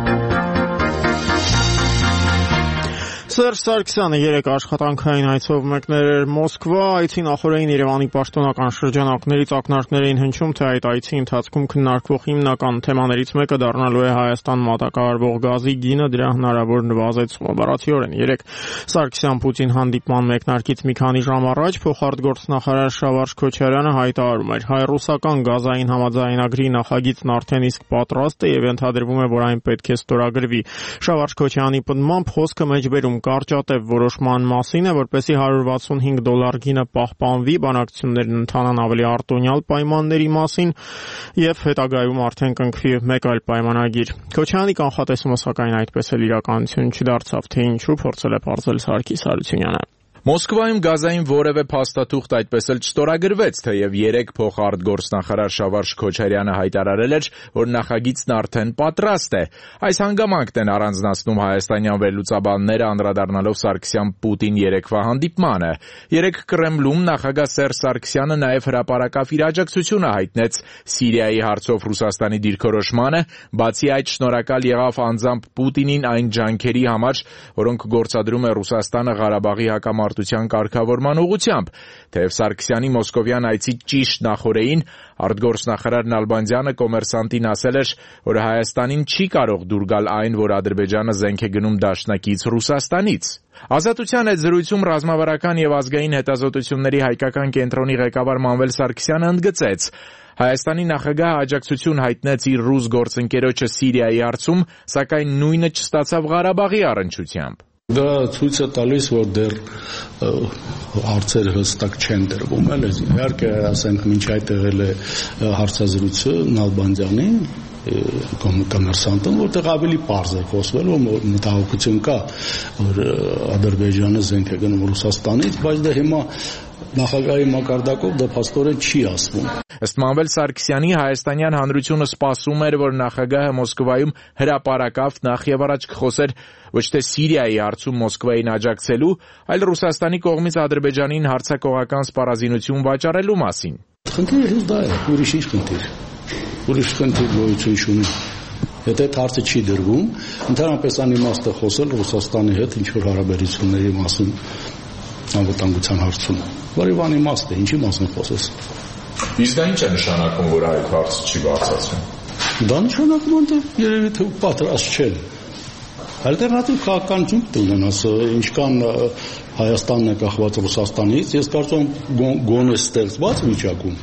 Սերժ Սարգսյանը երեկ աշխատանքային այցով մեկներ էր Մոսկվա, այցի նախօրեին Երևանի պաշտոնական շրջանակներից ակնարկներին հնչում, թե այդ այցի ընթացքում քննարկվող հիմնական թեմաներից մեկը դառնալու է Հայաստան մատակարարվող գազի գինը, դրա հնարավոր նվազեցումը։ Բառացիորեն երեկ Սարգսյան-Պուտին հանդիպման մեկնարկից մի քանի ժամ առաջ փոխարտգործնախարար Շավարժ Քոչարյանը հայտարարում էր. հայ-ռուսական գազային համաձայնագրի նախագիծն արդեն իսկ պատրաստ է եւ ենթադրվում է, որ այն պետք է ստորագրվի։ Շավարժ Քոչարյանի պնդմամբ խոսքը մեջբերում կարճատև որոշման մասին է, որպեսզի $165 գինը պահպանվի, բանակցություններն ընթանան ավելի արտոնյալ պայմանների մասին եւ հետագայում արդեն կնքվի մեկ այլ պայմանագիր։ Քոչարյանի կանխատեսումը սակայն այդպես էլ իրականություն չդարձավ, թե ինչու փորձել է պարզել Սարգիս Հարությունյանը։ Մոսկվայում գազային որևէ փաստաթուղթ այդպես էլ չստորագրվեց, թեև երեկ փոխարտգործնախարար Շավարժ Քոչարյանը հայտարարել էր, որ նախագիծն արդեն պատրաստ է։ Այս հանգամանքն են առանձնացնում հայաստանյան վերլուծաբանները, անդրադառնալով Սարգսյան-Պուտին երեկվա հանդիպմանը։ Երեկ Կրեմլում նախագահ Սերժ Սարգսյանը նաև հրապարակավ իր աջակցությունը հայտնեց Սիրիայի հարցով Ռուսաստանի դիրքորոշմանը, բացի այդ շնորհակալ եղավ անձամբ Պուտինին այն ջանքերի համար, որոնք գործադրում է Ռուսաստանը Ղարաբաղի հակամարտության կարգավորման ուղղությամբ, թեև Սարգսյանի մոսկովյան այցի ճիշտ նախօրեին արտգործնախարար Նալբանդյանը Կոմերսանտին ասել էր, որ Հայաստանին չի կարող դուր գալ այն, որ Ադրբեջանը զենք է գնում դաշնակից Ռուսաստանից։ Ազատության հետ զրույցում ռազմավարական եւ ազգային հետազոտությունների հայկական կենտրոնի ղեկավար Մանվել Սարգսյանը ընդգծեց. Հայաստանի նախագահը աջակցություն հայտնեց իր ռուս գործընկերոջը Սիրիայի հարցում, սակայն նույնը չստացավ Ղարաբաղի առնչությամբ։ Դա ցույց է տալիս, որ դեռ հարցերը հստակ չեն դրվում, էլի։ Իհարկե, ասենք, մինչ այդ եղել է հարցազրույցը Նալբանդյանի կոմերսանտն, որտեղ ավելի պարզ է խոսվել, որ մտահոգություն կա, որ Ադրբեջանը զենք է գնում Ռուսաստանից, բայց դա հիմա նախագահի մակարդակով դա փաստորեն չի ասվում։ Ըստ Մանվել Սարգսյանի, հայաստանյան հանրությունը սպասում էր, որ նախագահը Մոսկվայում հրապարակավ նախ եւ առաջ կխոսեր ոչ թե Սիրիայի հարցում Մոսկվային աջակցելու, այլ Ռուսաստանի կողմից Ադրբեջանին հարձակողական սպառազինություն վաճառելու մասին։ Խնդիրը հենց դա է, ուրիշ ինչ խնդիր։ Ուրիշ խնդիր գոյություն չունի։ Եթե այդ հարցը չի դրվում, ընդհանրապես անիմաստ է խոսել Ռուսաստանի հետ ինչ որ հարաբերությունների մասին անվտանգության հարցում։ Որի անիմաստ է, ինչի մասին խոսես։ Իսկ դա ինչ է նշանակում, որ այդ հարցը չի բարձրացվում։ Դա նշանակում է, երևի թե պատրաստ չեն։ Ալտերնատիվ քաղաքականություն դունեն, ինչքան Հայաստանն է կախված Ռուսաստանից, ես կարծում եմ գոնե ստեղծված վիճակում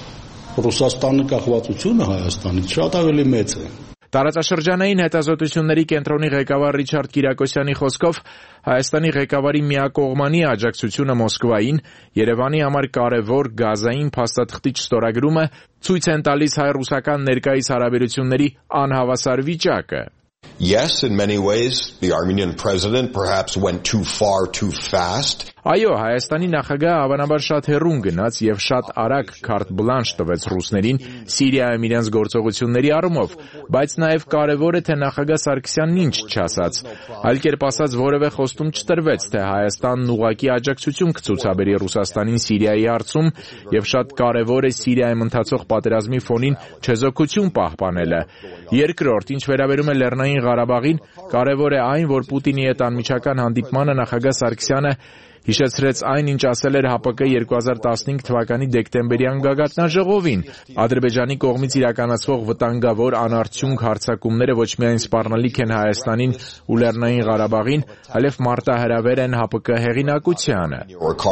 Ռուսաստանի կախվածությունը Հայաստանից շատ ավելի մեծ է։ Տարածաշրջանային հետազոտությունների կենտրոնի ղեկավար Ռիչարդ Կիրակոսյանի խոսքով Հայաստանի ղեկավարի միակողմանի աջակցությունը Մոսկվային Երևանի համար կարևոր գազային փաստաթղթի չստորագրումը ցույց են տալիս հայ-ռուսական ներկայիս հարաբերությունների անհավասար վիճակը։ Yes, in many ways, the Armenian president perhaps went too far too fast. Այո, Հայաստանի նախագահը հավանաբար շատ հեռուն գնաց եւ շատ արագ քարտ բլանշ տվեց ռուսներին Սիրիայում իրենց գործողությունների առումով, բայց նաեւ կարեւոր է թե նախագահ Սարգսյանն ինչ չասաց։ Այլ կերպ ասած, որևէ խոստում չտրվեց, թե Հայաստանն ուղղակի աջակցություն կցուցաբերի Ռուսաստանին Սիրիայի հարցում եւ շատ կարեւոր է Սիրիայում ընթացող պատերազմի ֆոնին չեզոքություն պահպանելը։ Երկրորդ, ինչ վերաբերում է Լեռնային Ղարաբաղին, կարեւոր է այն, որ Պուտինի հետ անմիջական հանդիպմանը նախագահ Սարգսյանը հիշեցրեց այն, ինչ ասել էր ՀԱՊԿ 2015 թվականի դեկտեմբերյան գագաթնաժողովին։ Ադրբեջանի կողմից իրականացվող վտանգավոր անարդյունք հարձակումները ոչ միայն սպառնալիք են Հայաստանին ու Լեռնային Ղարաբաղին, այլև մարտահրավեր են ՀԱՊԿ հեղինակությանը։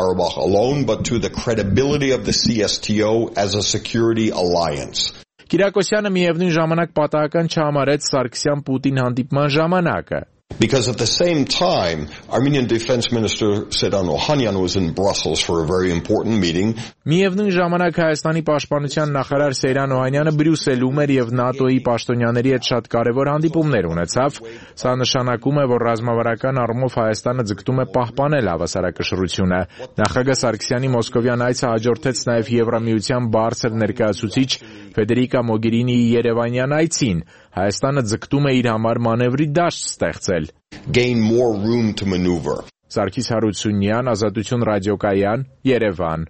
Կիրակոսյանը միևնույն ժամանակ պատահական չհամարեց Սարգսյան-Պուտին հանդիպման ժամանակը։ Because at the same time, Armenian Defense Minister Sedan Ohanyan was in Brussels for a very important meeting. Միևնույն ժամանակ Հայաստանի պաշտպանության նախարար Սեյրան Օհանյանը Բրյուսելում էր եւ ՆԱՏՕ-ի պաշտոնյաների հետ շատ կարեւոր հանդիպումներ ունեցավ։ Սա նշանակում է, որ ռազմավարական առումով Հայաստանը ձգտում է պահպանել հավասարակշռությունը։ Նախագահ Սարգսյանի մոսկովյան այցը հաջորդեց նաեւ Եվրամիության բարձր ներկայացուցիչ Ֆեդերիկա Մոգերինիի Երևանյան այցին։ Հայաստանը ձգտում է իր համար մանևրի դաշտ ստեղծել։ Gain more room to maneuver. Սարգիս Հարությունյան, Ազատություն ռադիոկայան, Երևան։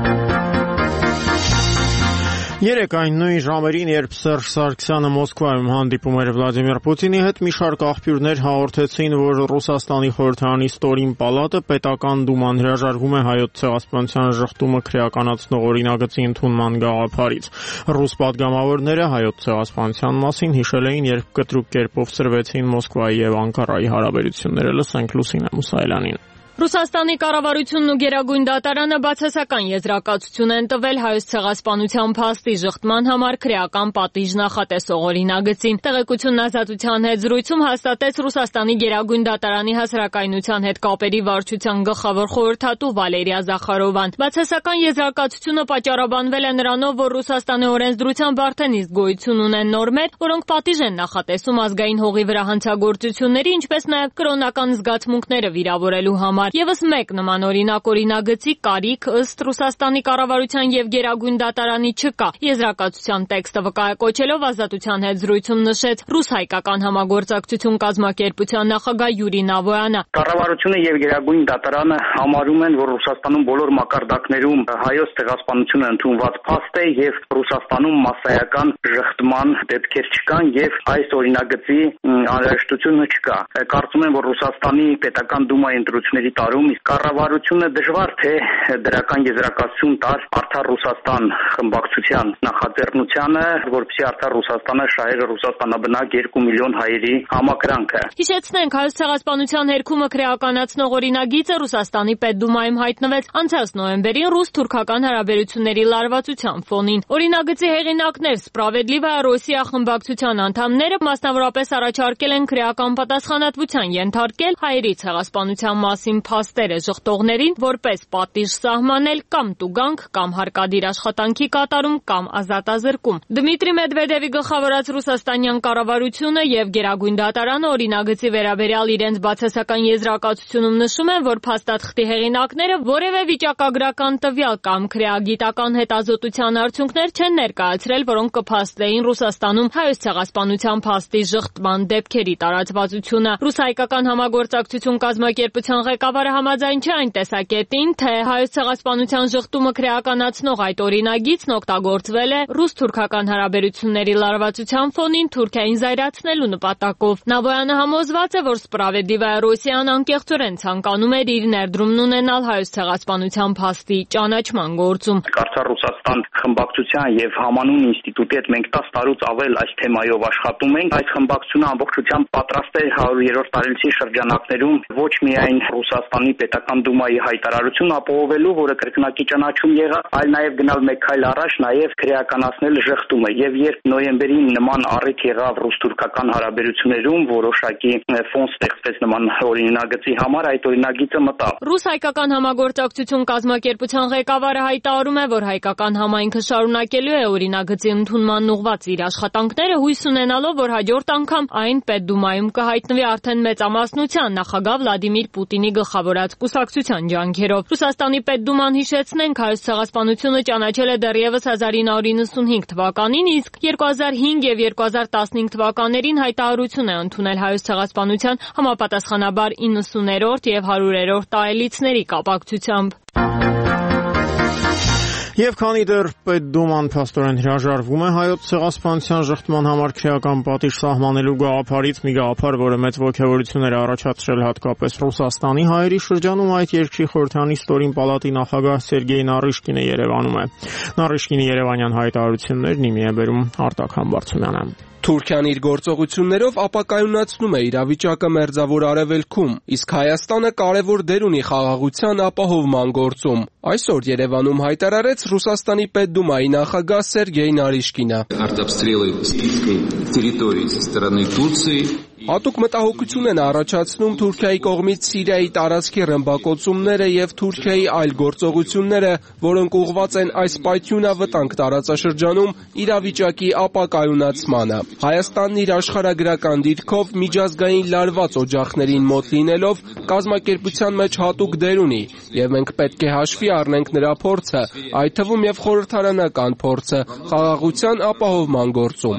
Երեկ այն նույն ժամերին, երբ Սերժ Սարգսյանը Մոսկվայում հանդիպում էր Վլադիմիր Պուտինի հետ, մի շարք աղբյուրներ հաղորդեցին, որ Ռուսաստանի խորհրդարանի ստորին պալատը պետական դուման հրաժարվում է Հայոց ցեղասպանության ժխտումը քրեականացնող օրինագծի ընդունման գաղափարից։ Ռուս պատգամավորները Հայոց ցեղասպանության մասին հիշել էին, երբ կտրուկ կերպով սրվեցին Մոսկվայի եւ Անկարայի հարաբերությունները։ Լսենք Լուսինե Մուսայելյանին։ Ռուսաստանի կառավարությունն ու Գերագույն դատարանը բացասական եզրակացություն են տվել Հայոց ցեղասպանության փաստի ժխտման համար քրեական պատիժ նախատեսող օրինագծին։ Տեղեկությունն Ազատության հետ զրույցում հաստատեց Ռուսաստանի Գերագույն դատարանի հասարակայնության հետ կապերի վարչության գլխավոր խորհրդատու Վալերիա Զախարովան։ Բացասական եզրակացությունը պատճառաբանվել է նրանով, որ Ռուսաստանի օրենսդրությամբ արդեն իսկ գոյություն ունեն նորմեր, որոնք պատիժ են նախատեսում ազգային հողի վրա հանցագործությունների, ինչպես նաև կրոնական զգացմունքները վիրավորելու համար։ Եվս մեկ նման օրինագծի կարիք ըստ Ռուսաստանի կառավարության եւ Գերագույն դատարանի չկա։ Եզրակացության տեքստը վկայակոչելով Ազատության հետ զրույցում նշեց ռուս-հայկական համագործակցություն կազմակերպության նախագահ Յուրի Նավոյանը։ Կառավարությունը եւ Գերագույն դատարանը համարում են, որ Ռուսաստանում բոլոր մակարդակներում հայոց ցեղասպանությունը ընդունված փաստ է եւ Ռուսաստանում մասսայական ժխտման դեպքեր չկան եւ այս օրինագծի անհրաժեշտությունը չկա։ Կարծում եմ, որ Ռուսաստանի պետական դումայի ընտրությունների տարում իսկ կառավարությունը դժվար թե դրական եզրակացություն տար Արդար Ռուսաստան խմբակցության նախաձեռնությանը, որպեսզի Արդար Ռուսաստանը շահեր ռուսաստանաբնակ 2 միլիոն հայերի համակրանքը։ Հիշեցնենք, Հայոց ցեղասպանության հերքումը քրեականացնող օրինագիծը Ռուսաստանի Պետդումայում հայտնվեց անցած նոյեմբերին ռուս-թուրքական հարաբերությունների լարվածության ֆոնին։ Օրինագծի հեղինակներ Սպրավեդլիվա Ռոսիա խմբակցության անդամները մասնավորապես առաջարկել են քրեական պատասխանատվության ենթարկել հայերի ցեղասպանության մասին փաստերը ժխտողներին որպես պատիժ սահմանել կամ տուգանք, կամ հարկադիր աշխատանքի կատարում, կամ ազատազրկում։ Դմիտրի Մեդվեդևի գլխավորած ռուսաստանյան կառավարությունը եւ Գերագույն դատարանը օրինագծի վերաբերյալ իրենց բացասական եզրակացությունում նշում են, որ փաստաթղթի հեղինակները որևէ վիճակագրական տվյալ կամ քրեագիտական հետազոտության արդյունքներ չեն ներկայացրել, որոնք կփաստեին Ռուսաստանում հայոց ցեղասպանության փաստի ժխտման դեպքերի տարածվածությունը։ Ռուս-հայկական համագործակցություն կազմակերպության ղեկավարը համաձայն չէ այն տեսակետին, թե հայոց ցեղասպանության ժխտումը քրեականացնող այդ օրինագիծն օգտագործվել է ռուս-թուրքական հարաբերությունների լարվածության ֆոնին Թուրքիային զայրացնելու նպատակով։ Նավոյանը համոզված է, որ Սպրավեդիվայա Ռոսիան անկեղծորեն ցանկանում էր իր ներդրումն ունենալ հայոց ցեղասպանության փաստի ճանաչման գործում։ Կարծա Ռուսաստան խմբակցության եւ համանուն ինստիտուտի հետ մենք 10 տարուց ավել այս թեմայով աշխատում ենք։ Այս խմբակցությունը ամբողջությամբ պատրաստ է 100-րդ տարելիցի շրջանակներում ոչ միայն Ռուսաստանի պետական դումայի հայտարարություն ապահովելու, որը կրկնակի ճանաչում եղավ, այլ նաեւ գնալ մեկ քայլ առաջ, նաեւ քրեականացնել ժխտումը։ Եվ երբ նոյեմբերին նման առիթ եղավ ռուս-թուրքական հարաբերություններում, որոշակի ֆոն ստեղծվեց նման օրինագծի համար, այդ օրինագիծը մտավ։ Ռուս-հայկական համագործակցություն կազմակերպության ղեկավարը հայտարարում է, որ հայկական համայնքը շարունակելու է օրինագծի ընդունման ուղղված իր աշխատանքները, հույս ունենալով, որ հաջորդ անգամ այն Պետդումայում կհայտնվի արդեն մեծամասնության նախագահ Վլադիմիր Պուտինի գլխավորած կուսակցության ջանքերով։ Ռուսաստանի Պետդուման, հիշեցնենք, հայոց ցեղասպանությունը ճանաչել է դեռևս 1995 թվականին, իսկ 2005 եւ 2015 թվականներին հայտարարություն է ընդունել հայոց ցեղասպանության համապատասխանաբար 90-րդ եւ 100-րդ տարելիցների կապակցությամբ։ Եվ քանի դեռ Պետդուման փաստորեն հրաժարվում է հայոց ցեղասպանության ժխտման համար քրեական պատիժ սահմանելու գաղափարից, մի գաղափար, որը մեծ ոգևորություններ է առաջացրել հատկապես Ռուսաստանի հայերի շրջանում, այդ երկրի խորհրդանի ստորին պալատի նախագահ Սերգեյ Նարիշկինը Երևանում է։ Նարիշկինի երևանյան հայտարարություններն իմի է բերում Արտակ Համբարձումյանը։ Թուրքիան իր գործողություններով ապակայունացնում է իրավիճակը Մերձավոր Արևելքում, իսկ Հայաստանը կարևոր դեր ունի խաղաղության ապահովման գործում։ Այսօր Երևանում հայտարարեց Ռուսաստանի Պետդումայի նախագահ Սերգեյ Նարիշկինը։ Հատուկ մտահոգություն են առաջացնում Թուրքիայի կողմից Սիրիայի տարածքի ռմբակոծումները եւ Թուրքիայի այլ գործողությունները, որոնք ուղղված են այս պայթյունավտանգ տարածաշրջանում իրավիճակի ապակայունացմանը։ Հայաստանն իր աշխարհագրական դիրքով միջազգային լարված օջախներին մոտ լինելով կազմակերպության մեջ հատուկ դեր ունի, եւ մենք պետք է հաշվի առնենք նրա փորձը, այդ թվում եւ խորհրդարանական փորձը խաղաղության ապահովման գործում։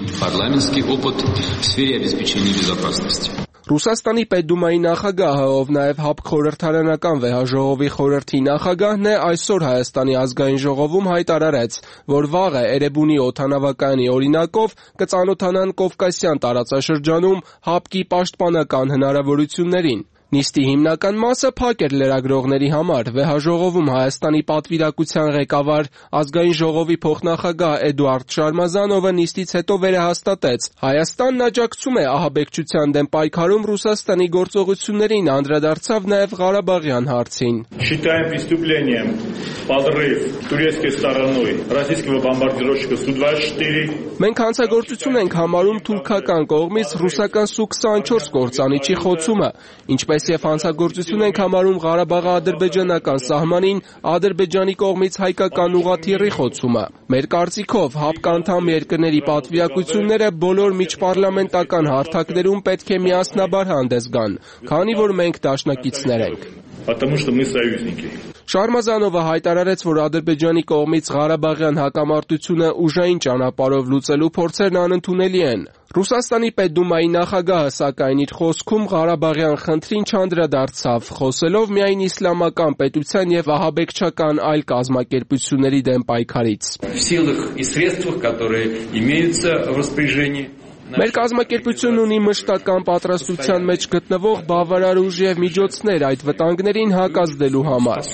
Ռուսաստանի Պետդումայի նախագահը, ով նաև ՀԱՊԿ խորհրդարանական վեհաժողովի խորհրդի նախագահն է, այսօր Հայաստանի ազգային ժողովում հայտարարեց, որ վաղը Էրեբունի օդանավակայանի օրինակով կծանոթանան Կովկասյան տարածաշրջանում ՀԱՊԿ-ի պաշտպանական հնարավորություններին։ Նիստի հիմնական մասը փակ էր լրագրողների համար։ Վեհաժողովում Հայաստանի պատվիրակության ղեկավար, ազգային ժողովի փոխնախագահ Էդուարդ Շարմազանովը նիստից հետո վերահաստատեց. Հայաստանն աջակցում է ահաբեկչության դեմ պայքարում Ռուսաստանի գործողություններին, անդրադարձավ նաև Ղարաբաղյան հարցին։ Считаем преступлением подрыв турецкой стороной российского бомбардировщика Су-24. Մենք հանցագործություն ենք համարում թուրքական կողմից ռուսական Սու-24 կործանիչի խոցումը, ինչպես եւ հանցագործություն ենք համարում Ղարաբաղի ադրբեջանական սահմանին Ադրբեջանի կողմից հայկական ուղղաթիռի խոցումը։ Մեր կարծիքով ՀԱՊԿ անդամ երկրների պատվիրակությունները բոլոր միջպառլամենտական հարթակներում պետք է միասնաբար հանդես գան, քանի որ մենք դաշնակիցներ ենք։ Потому что мы союзники. Շարմազանովը հայտարարեց, որ Ադրբեջանի կողմից Ղարաբաղյան հակամարտությունը ուժային ճանապարհով լուծելու փորձերն անընդունելի են։ Ռուսաստանի Պետդումայի նախագահը, սակայն, իր խոսքում Ղարաբաղյան խնդրին չանդրադարձավ, խոսելով միայն իսլամական պետության եւ ահաբեկչական այլ կազմակերպությունների դեմ պայքարից։ Մեր կազմակերպությունն ունի մշտական պատրաստության մեջ գտնվող բավարար ուժ եւ միջոցներ այդ վտանգներին հակազդելու համար։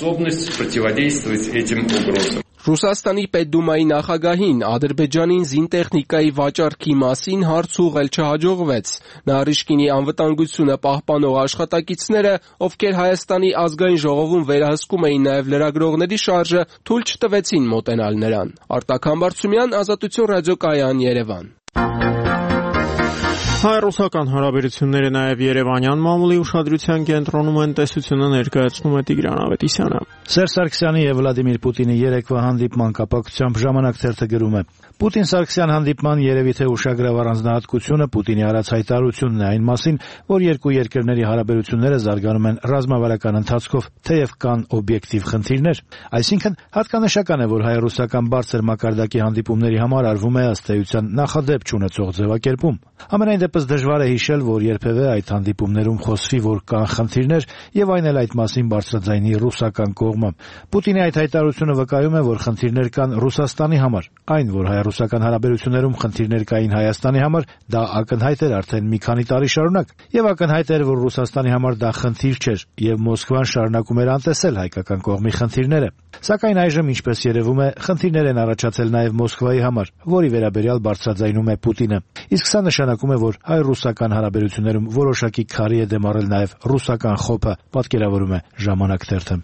Ռուսաստանի Պետդումայի նախագահին Ադրբեջանին զինտեխնիկայի վաճառքի մասին հարց ուղղել չհաջողվեց։ Նարիշկինի անվտանգությունը պահպանող աշխատակիցները, ովքեր Հայաստանի ազգային ժողովում վերահսկում էին նաև լրագրողների շարժը, թույլ չտվեցին մոտենալ նրան։ Արտակ Համբարձումյան, Ազատություն ռադիոկայան, Երևան։ Հայ-ռուսական հարաբերությունները նաև Երևանյան մամուլի ուշադրության կենտրոնում են, տեսությունը ներկայացնում է Տիգրան Ավետիսյանը։ Սերժ Սարգսյանի եւ Վլադիմիր Պուտինի երեկվա հանդիպման կապակցությամբ Ժամանակ թերթը գրում է. Պուտին-Սարգսյան հանդիպման երևի թե ուշագրավ առանձնահատկությունը Պուտինի արած հայտարարությունն է այն մասին, որ երկու երկրների հարաբերությունները զարգանում են ռազմավարական ընթացքով, թեև կան օբյեկտիվ խնդիրներ։ Այսինքն հատկանշական է, որ հայ-ռուսական բարձր մակարդակի հանդիպումների համար արվում է ըստ էության նախադեպ չունեցող ձևակերպում։ Ամենայն դեպս դժվար է հիշել, որ երբևէ այդ հանդիպումներում խոսվի, որ կան խնդիրներ, եւ այն էլ այդ մասին բարձրաձայնի ռուսական կողմը։ Պուտինի այդ հայտարարությունը վկայում է, որ խնդիրներ կան Ռուսաստանի համար։ Այն, որ հայ-ռուսական հարաբերություններում խնդիրներ կային Հայաստանի համար, դա ակնհայտ էր արդեն մի քանի տարի շարունակ, եւ ակնհայտ էր, որ Ռուսաստանի համար դա խնդիր չէր, եւ Մոսկվան շարունակում էր անտեսել հայկական կողմի խնդիրները։ Սակայն այժմ, ինչպես երևում է, խնդիրներ են առաջացել նաեւ Մոսկվայի համար, որի վերաբերյալ բարձրաձայնում է Պուտինը։ Իսկ սա նշանակում է, որ հայ-ռուսական հարաբերություններում որոշակի քարի է դեմ առել նաեւ ռուսական խոփը, պատկերավորում է Ժամանակ թերթը։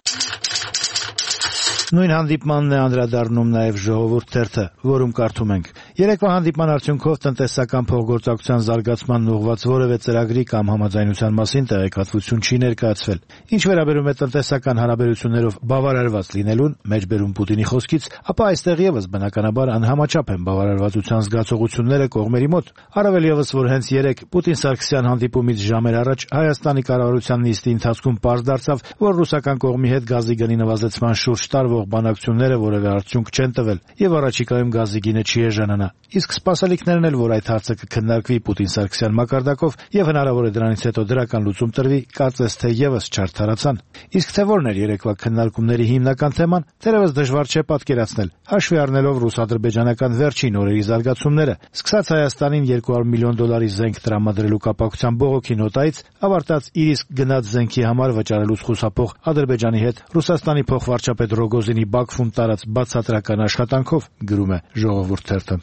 Նույն հանդիպմանն է անդրադառնում նաև Ժողովուրդ թերթը, որում կարդում ենք. Երեկվա հանդիպման արդյունքով տնտեսական փոխգործակցության զարգացման ուղղված որևէ ծրագրի կամ համաձայնության մասին տեղեկատվություն չի ներկայացվել։ Ինչ վերաբերում է տնտեսական հարաբերություններով բավարարված լինելուն, մեջբերում Պուտինի խոսքից, ապա այստեղ եւս բնականաբար անհամաչափ են բավարարվածության զգացողությունները կողմերի մոտ։ Առավել եւս, որ հենց երեք Պուտին-Սարգսյան հանդիպումից ժամեր առաջ Հայաստանի կառավարության նիստի ընթացքում պարզ դարձավ, որ ռուսական կողմի հետ գազի գնի նվազեցման շուրջ տարվող բանակցությունները որևէ արդյունք չեն տվել եւ առաջիկայում գազի գինը չի էժանանա։ Իսկ սպասելիքներն էլ, որ այդ հարցը կքննարկվի Պուտին-Սարգսյան մակարդակով եւ հնարավոր է դրանից հետո դրական լուծում տրվի, կարծես թե եւս չարդարացան։ Իսկ թե որն էր երեկվա քննարկումների հիմնական թեման, թերևս դժվար չէ պատկերացնել, հաշվի առնելով ռուս-ադրբեջանական վերջին օրերի զարգացումները, սկսած Հայաստանին $200 միլիոն զենք տրամադրելու կապակցությամբ բողոքի նոտայից, ավարտած իր իսկ գնած զենքի համար վճարելուց խուսափող Ադրբեջանի հետ Ռուսաստանի փոխվարչապետ Ռոգոզինի Բաքվում տարած բացատրական աշխատանքով, գրում է Ժողովուրդ թերթը։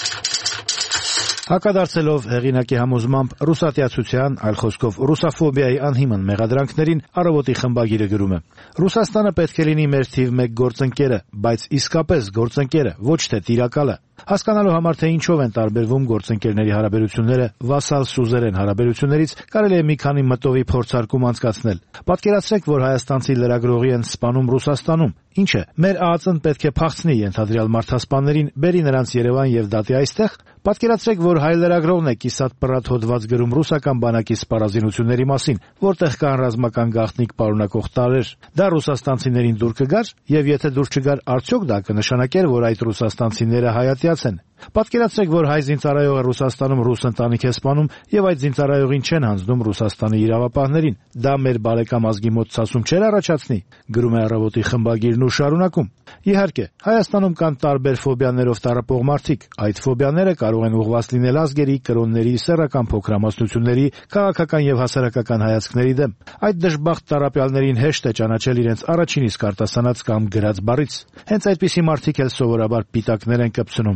Հակադարձելով հեղինակի համոզմամբ ռուսատյացության, այլ խոսքով ռուսաֆոբիայի անհիմն մեղադրանքներին, Առավոտի խմբագիրը գրում է. Ռուսաստանը պետք է լինի մեր թիվ 1 գործընկերը, բայց իսկապես գործընկերը, ոչ թե տիրակալը։ Հասկանալու համար, թե ինչով են տարբերվում գործընկերների հարաբերությունները վասալ սուզերեն հարաբերություններից, կարելի է մի քանի մտովի փորձարկում անցկացնել։ Պատկերացրեք, որ հայաստանցի լրագրողի են սպանում Ռուսաստանում։ Ինչ է, մեր ԱԱԾ-ն պետք է փախցնի ենթադրյալ մարդասպաններին, բերի նրանց Երևան եւ դատի այստեղ։ Պատկերացրեք, որ հայ լրագրողն է կիսատ պռատ հոդված գրում ռուսական բանակի սպառազինությունների մասին, որտեղ կան ռազմական գաղտնիք պարունակող տարրեր։ Դա ռուսաստանցիներին դուր կգար, եւ եթե դուր չգար, արդյոք դա կնշանակեր, որ այդ ռուսաստանցիները հայատյաց են։ Պատկերացրեք, որ հայ զինծառայողը Ռուսաստանում ռուս ընտանիք է սպանում եւ այդ զինծառայողին չեն հանձնում Ռուսաստանի իրավապահներին։ Դա մեր բարեկամ ազգի մոտ ցասում չէր առաջացնի, գրում է Առավոտի խմբագիրն ու շարունակում. Իհարկե, Հայաստանում կան տարբեր ֆոբիաներով տառապող մարդիկ։ Այդ ֆոբիաները կարող են ուղղված լինել ազգերի, կրոնների, սեռական փոքրամասնությունների, քաղաքական եւ հասարակական հայացքների դեմ։ Այդ դժբախտ տառապյալներին հեշտ է ճանաչել իրենց առաջին իսկ արտասանած կամ գրած բառից։ Հենց այդպիսի մարդիկ էլ սովորաբար պիտակներ են կպցնում։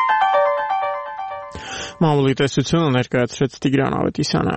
Մամուլի տեսությունը ներկայացրեց Տիգրան Ավետիսյանը։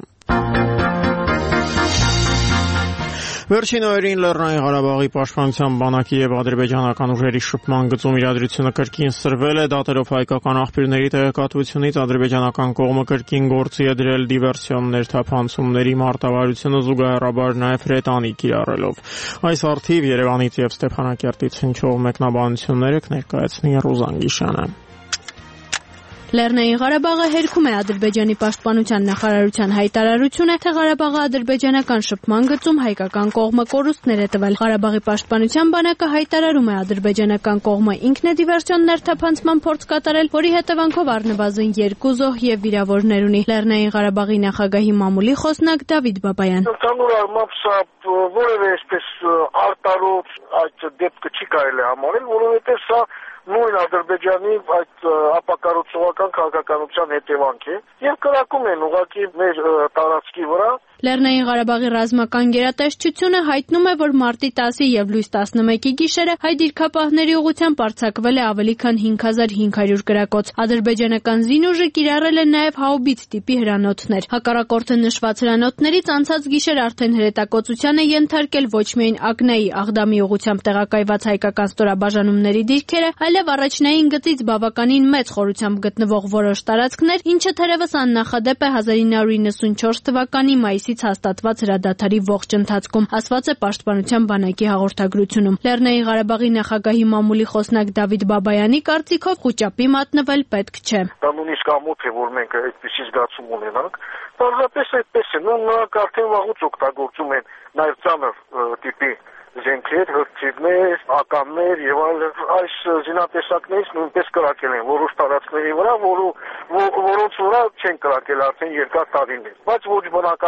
Վերջին օրերին Լեռնային Ղարաբաղի պաշտպանության բանակի եւ ադրբեջանական ուժերի շփման գծում իրադրությունը կրկին սրվել է, դատերով հայկական աղբյուրների տեղեկատվությունից ադրբեջանական կողմը կրկին գործի է դրել դիվերսիոններ թափանցումների մարտավարությունը զուգահեռաբար նաեւ հրետանի կիրառելով։ Այս արդիվ Երևանից եւ Ստեփանակերտից հնչող մեկնաբանությունները կներկայացնի Ռուզան Գիշյանը։ Լեռնային Ղարաբաղը հերքում է Ադրբեջանի պաշտպանության նախարարության հայտարարությունը, թե Ղարաբաղը ադրբեջանական շփման գծում հայկական կողմը կորուստներ է տվել։ Ղարաբաղի պաշտպանության բանակը հայտարարում է ադրբեջանական կողմը ինքն է դիվերսիոններ թափանցման փորձ կատարել, որի հետևանքով առնվազն 2 զոհ եւ վիրավորներ ունի։ Լեռնային Ղարաբաղի նախագահի մամուլի խոսնակ Դավիթ Բաբայան։ Ընդհանուր առմամբ սա որևէ այսպես արտարոց այդ դեպքը չի կարելի համարել, որովհետեւ սա նույն Ադրբեջանի այդ ապակառուցողական քաղաքականության հետևանք է եւ կրակում են ուղղակի մեր տարածքի վրա։ Լեռնային Ղարաբաղի ռազմական գերատեսչությունը հայտնում է, որ մարտի 10-ի եւ լույս 11-ի գիշերը հայ դիրքապահների ուղղությամբ արձակվել է ավելի քան 5500 գրակոց։ Ադրբեջանական զինուժը կիրառել է նաեւ հաուբից տիպի հրանոթներ։ Հակառակորդը նշված հրանոթներից անցած գիշեր արդեն հրետակոծության է ենթարկել ոչ միայն Ակնայի Աղդամի ուղղությամբ տեղակայված հայկական ստորաբաժանումների դիրքերը, այլ այլև առաջնային գծից բավականին մեծ խորությամբ գտնվող որոշ տարածքներ, ինչը թերևս աննախադեպ է 1994 թվականի մայիսից հաստատված հրադադարի ողջ ընթացքում, ասված է Պաշտպանության բանակի հաղորդագրությունում։ Լեռնային Ղարաբաղի նախագահի մամուլի խոսնակ Դավիթ Բաբայանի կարծիքով խուճապի մատնվել պետք չէ։ Դա նույնիսկ ամոթ է, որ մենք այդպիսի զգացում ունենանք, պարզապես այդպես է, նրանք արդեն վաղուց օգտագործում են նաև ծանր տիպի զենքեր, հրթիռներ, ականներ եւ այլ այս զինատեսակներից նույնպես կրակել են որոշ տարածքների վրա, որոնց վրա չեն կրակել արդեն երկար տարիներ, բայց ոչ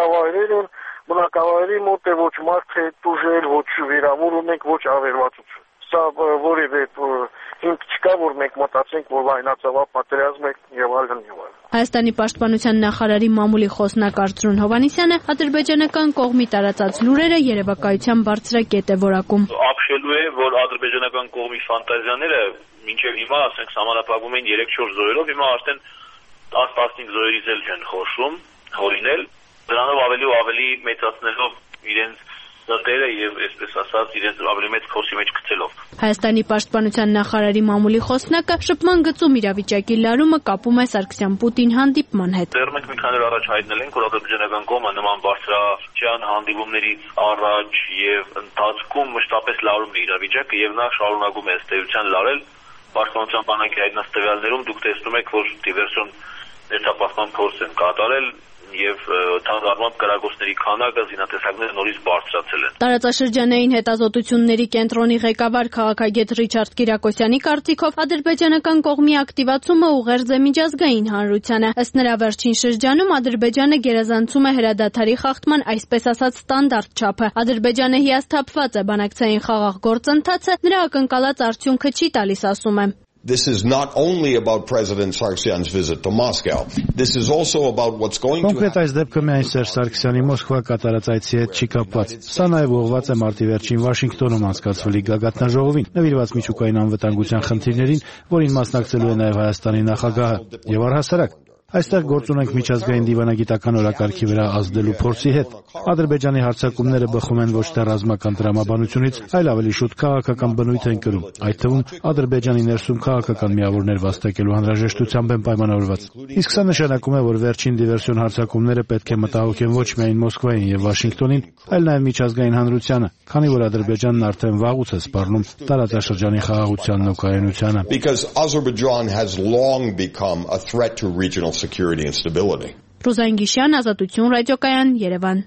բնակավայրերի մոտ է, ոչ մարդ է տուժել, ոչ վիրավոր ունենք, ոչ ավերվածություն։ Սա որևէ հիմք չկա, որ մենք մտածենք, որ լայնածավալ պատերազմ է եւ այլն եւ այլն։ Հայաստանի պաշտպանության նախարարի մամուլի խոսնակ Արծրուն Հովհաննիսյանը ադրբեջանական կողմի տարածած լուրերը երևակայության բարձրակետ է որակում։ Ապշելու է, որ ադրբեջանական կողմի ֆանտազիաները մինչև հիմա, ասենք, սահմանափակվում են 3-4 զոհերով, հիմա արդեն 10-15 զոհերից էլ չեն խորշում, հորինել, դրանով ավելի ու ավելի մեծացնելով իրենց դատերը եւ այսպես ասած իրենց ավելի մեծ փորձի մեջ գցելով։ Հայաստանի պաշտպանության նախարարի մամուլի խոսնակը շփման գծում իրավիճակի լարումը կապում է Սարգսյան-Պուտին հանդիպման հետ։ Դեռ մենք մի քանի օր առաջ հայտնել ենք, որ ադրբեջանական կողմը նման բարձրաճան հանդիպումների առաջ եւ ընթացքում մշտապես լարում է իրավիճակը եւ նա շարունակում է ըստ էության լարել։ Պաշտպանության բանակի հայտնած տվյալներում դուք տեսնում եք, որ դիվերսիոն ներթափանցման փորձ են կատարել եւ թանկարժան կրակոցների քանակը զինատեսակները նորից բարձրացել են։ Տարածաշրջանային հետազոտությունների կենտրոնի ղեկավար քաղաքագետ Ռիչարդ Կիրակոսյանի կարծիքով ադրբեջանական կողմի ակտիվացումը ուղերձ է միջազգային հանրությանը։ Ըստ նրա վերջին շրջանում Ադրբեջանը գերազանցում է հրադադարի խախտման այսպես ասած ստանդարտ չափը։ Ադրբեջանը հիասթափված է բանակցային խաղաղ գործընթացը, նրա ակնկալած արդյունքը չի տալիս, ասում է։ This is not only about President Sargsyan's visit to Moscow. This is also about what's going to happen. Կոնկրետ այս դեպքը միայն Սերժ Սարգսյանի Մոսկվա կատարած այցի հետ չի կապված։ Սա նաև ուղղված է մարտի վերջին Վաշինգտոնում անցկացվելիք գագաթնաժողովին, նվիրված միջուկային անվտանգության խնդիրներին, որին մասնակցելու է նաև Հայաստանի նախագահը, եւ առհասարակ այստեղ գործ ունենք միջազգային դիվանագիտական օրակարգի վրա ազդելու փորձի հետ։ Ադրբեջանի հարձակումները բխում են ոչ թե ռազմական տրամաբանությունից, այլ ավելի շուտ քաղաքական բնույթ են կրում, այդ թվում Ադրբեջանի ներսում քաղաքական միավորներ վաստակելու անհրաժեշտությամբ են պայմանավորված։ Իսկ սա նշանակում է, որ վերջին դիվերսիոն հարձակումները պետք է մտահոգեն ոչ միայն Մոսկվային եւ Վաշինգտոնին, այլ նաև միջազգային հանրությանը, քանի որ Ադրբեջանն արդեն վաղուց է սպառնում տարածաշրջանի խաղաղությանն ու կայունությանը։ Because Azerbaijan has long become a threat to regional security and stability. Ռուզան Գիշյան, Ազատություն ռադիոկայան, Երևան։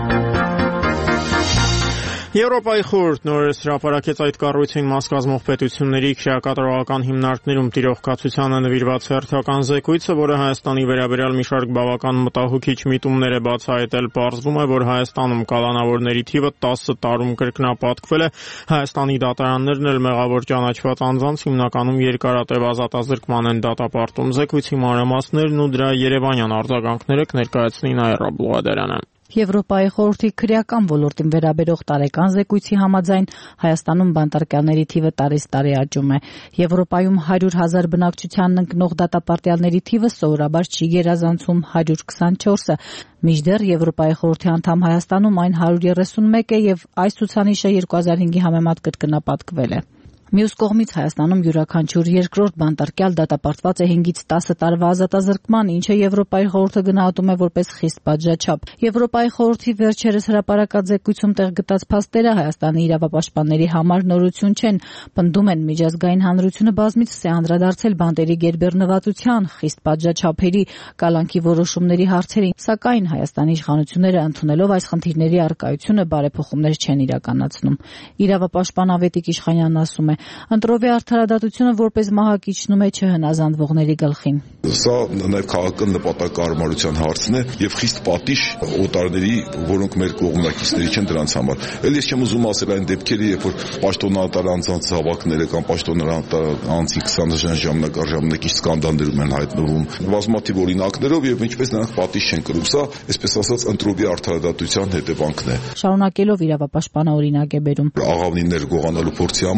Եվրոպայի խորհուրդն նորից հրապարակեց այդ կառույցին մաս կազմող պետությունների քրեակատարողական հիմնարկներում տիրող կացությանը նվիրված հերթական զեկույցը, որը Հայաստանի վերաբերյալ մի շարք բավական մտահոգիչ միտումներ է բացահայտել, պարզվում է, որ Հայաստանում կալանավորների թիվը 10 տարում կրկնապատկվել է։ Հայաստանի դատարաններն էլ մեղավոր ճանաչված անձանց հիմնականում երկարատև ազատազրկման են դատապարտում։ Զեկույցի մանրամասներն ու դրա երևանյան արձագանքները կներկայացնի Նաիրա Բլուադարյանը։ Եվրոպայի խորհրդի քրեական ոլորտին վերաբերող տարեկան զեկույցի համաձայն Հայաստանում բանտարկյալների թիվը տարեց տարի աճում է։ Եվրոպայում 100,000 բնակչությանն ընկնող դատապարտյալների թիվը սովորաբար չի գերազանցում 124-ը։ Մինչդեռ Եվրոպայի խորհրդի անդամ Հայաստանում այն 131 է եւ այս ցուցանիշը 2005-ի համեմատ կրկնապատկվել է։ Մյուս կողմից Հայաստանում յուրաքանչյուր երկրորդ բանտարկյալ դատապարտված է 5-ից 10 տարվա ազատազրկման, ինչը Եվրոպայի խորհուրդը գնահատում է որպես խիստ պատժաչափ։ Եվրոպայի խորհրդի վերջերս հրապարակած զեկույցում տեղ գտած փաստերը Հայաստանի իրավապաշտպանների համար նորություն չեն, պնդում են միջազգային հանրությունը բազմիցս է անդրադարձել բանտերի գերբեռնվածության, խիստ պատժաչափերի, կալանքի որոշումների հարցերին, սակայն Հայաստանի իշխանությունները ընդունելով այս խնդիրների առկայությունը բարեփոխումներ չեն իրականացնում։ Իրավապաշտպան Ավետիք Իշխանյանն ասում է. Ընտրովի արդարադատությունը որպես մահակիչնում է չհնազանդվողների գլխին։ Սա նաև քաղաքական նպատակահարմարության հարցն է եւ խիստ պատիժ օտարների, որոնք մեր կողմնակիցների չեն դրանց համար։ Էլ ես չեմ ուզում ասել այն դեպքերը, երբ որ պաշտոնատար անձանց հավաքները կամ պաշտոնատար անձի 20 ժամանակ առ ժամանակ սկանդալներում են հայտնվում բազմաթիվ օրինակներով եւ ինչպես նրանք պատիժ չեն կրում։ Սա, այսպես ասած, ընտրովի արդարադատության հետևանքն է։ Շարունակելով իրավապաշտպանը օրինակ է բերում. Աղավնիներ գողանալու փորձի համար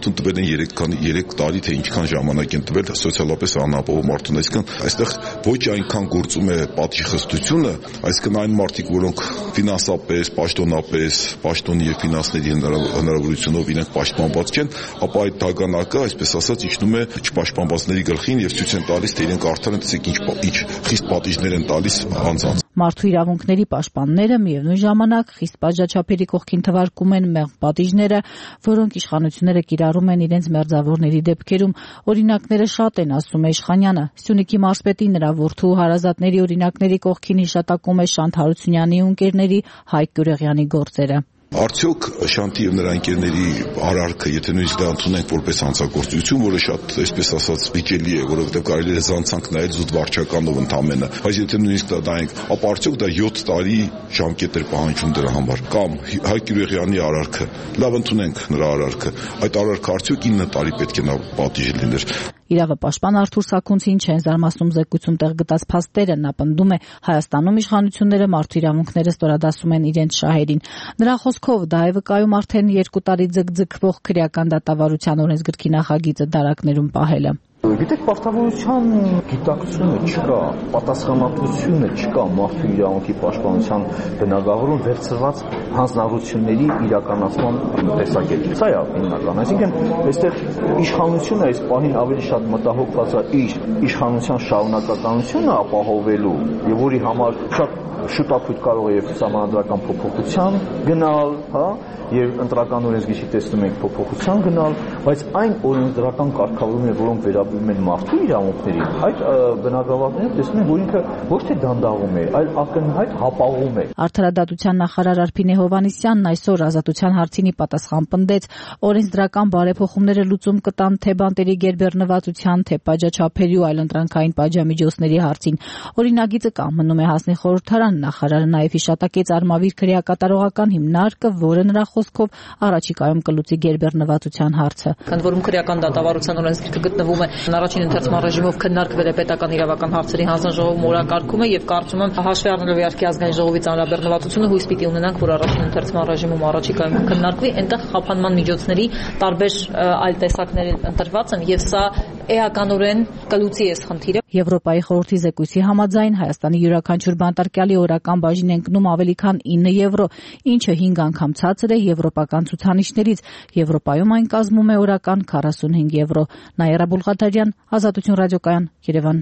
մարդուն տվել են 3 տարի, թե ինչքան ժամանակ են տվել սոցիալապես անապահով մարդուն, այսինքն այստեղ ոչ այնքան գործում է պատժխստությունը, այսինքն այն մարդիկ, որոնք ֆինանսապես, պաշտոնապես, պաշտոնի եւ ֆինանսների հնարավորությունով իրենք պաշտպանված չեն, ապա այդ դագանակը, այսպես ասած, իջնում է չպաշտպանվածների գլխին եւ ցույց են տալիս, թե իրենք արդեն տեսեք ինչ խիստ պատիժներ են տալիս անձանց։ Մարդու իրավունքների պաշտպանները միևնույն ժամանակ խիստ պատժաչափերի կողքին թվարկում են մեղմ պատիժները, որոնք իշխանությունները կիրառում են իրենց մերձավորների դեպքերում։ Օրինակները շատ են, ասում է Իշխանյանը։ Սյունիքի մարզպետի նրա որդու հարազատների օրինակների կողքին հիշատակում է Շանթ Հարությունյանի ու ընկերների Հայկ Գյուրեղյանի գործերը։ Արդյոք Շանթի եւ նրա ընկերների արարքը, եթե նույնիսկ դա ընդունենք որպես հանցագործություն, որը շատ, այսպես ասած, վիճելի է, որովհետեւ կարելի է զանցանք նայել զուտ վարչականով ընդամենը, բայց եթե նույնիսկ դա դայենք, ապա արդյոք դա 7 տարի ժամկետ էր պահանջում դրա համար, կամ Հայկ Գյուրեղյանի արարքը, լավ ընդունենք նրա արարքը, այդ արարքը արդյոք 9 տարի պետք է նա պատիժ լիներ։ Իրավապաշտպան Արթուր Սաքունցին չեն զարմացնում զեկույցում տեղ գտած փաստերը, նա պնդում է Հայաստանում իշխանությունները մարդու իրավունքները ստորադասում են իրենց շահերին։ Նրա խոսքով դա է վկայում արդեն 2 տարի ձգձգվող քրեական դատավարության օրենսգրքի նախագիծը դարակներում պահելը։ Գիտեք, պարտավորության գիտակցությունը չկա, պատասխանատվությունը չկա մարդու իրավունքի պաշտպանության բնագավառում վերցված հանձնառությունների իրականացման տեսակետից։ Սա է հիմնական։ Այսինքն, այստեղ իշխանությունը այս պահին ավելի շատ մտահոգված է իր իշխանության շարունակականությունը ապահովելու, եւ որի համար շատ շուտապույտ կարող է եւ սահմանադրական փոփոխության գնալ, հա, եւ ընտրական օրենսգիրքի տեսնում ենք փոփոխության գնալ, բայց այն օրենսդրական կարգավորումները, որոնք վերաբերում են մարդու իրավունքներին, այդ բնագավառներում տեսնում ենք, որ ինքը ոչ թե դանդաղում է, այլ ակնհայտ հապաղում է։ Արդարադատության նախարար Արփինե Հովհաննիսյանն այսօր Ազատության հարցին պատասխան պնդեց, օրենսդրական բարեփոխումները լուծում կտան թե բանտերի գերբեռնվածության, թե պատժաչափերի ու այլընտրանքային պատժամիջոցների հարցին։ Օրինագիծը կամնում է հասնի խորհրդարան։ Նախարարը նաև հիշատակեց Արմավիր քրեակատարողական հիմնարկը, որը նրա խոսքով առաջիկայում կլուծի գերբեռնվածության հարցը։ Քանի որում քրեական դատավարության օրենսգիրքը գտնվում է առաջին ընթերցման ռեժիմով քննարկվել է պետական իրավական հարցերի հանձնաժողովում օրակարգում է եւ կարծում եմ հաշվի առնելով իհարկե ազգային ժողովի ծանրաբեռնվածությունը հույս պիտի ունենանք, որ առաջին ընթերցման ռեժիմում առաջիկայում կքննարկվի, այնտեղ խափանման միջոցների տարբեր այլ տեսակներ ընտրված են եւ սա էականորեն կլուծի այս խնդիրը։ Եվրոպայի խորհրդի զեկույցի համաձայն Հայաստանի յուրաքանչյուր բանտարկյալի օրական բաժին է ընկնում ավելի քան 9 եվրո, ինչը 5 անգամ ցածր է եվրոպական ցուցանիշներից։ Եվրոպայում այն կազմում է օրական 45 եվրո։ Նաիրա Բուլղաթարյան, Ազատություն ռադիոկայան, Երևան։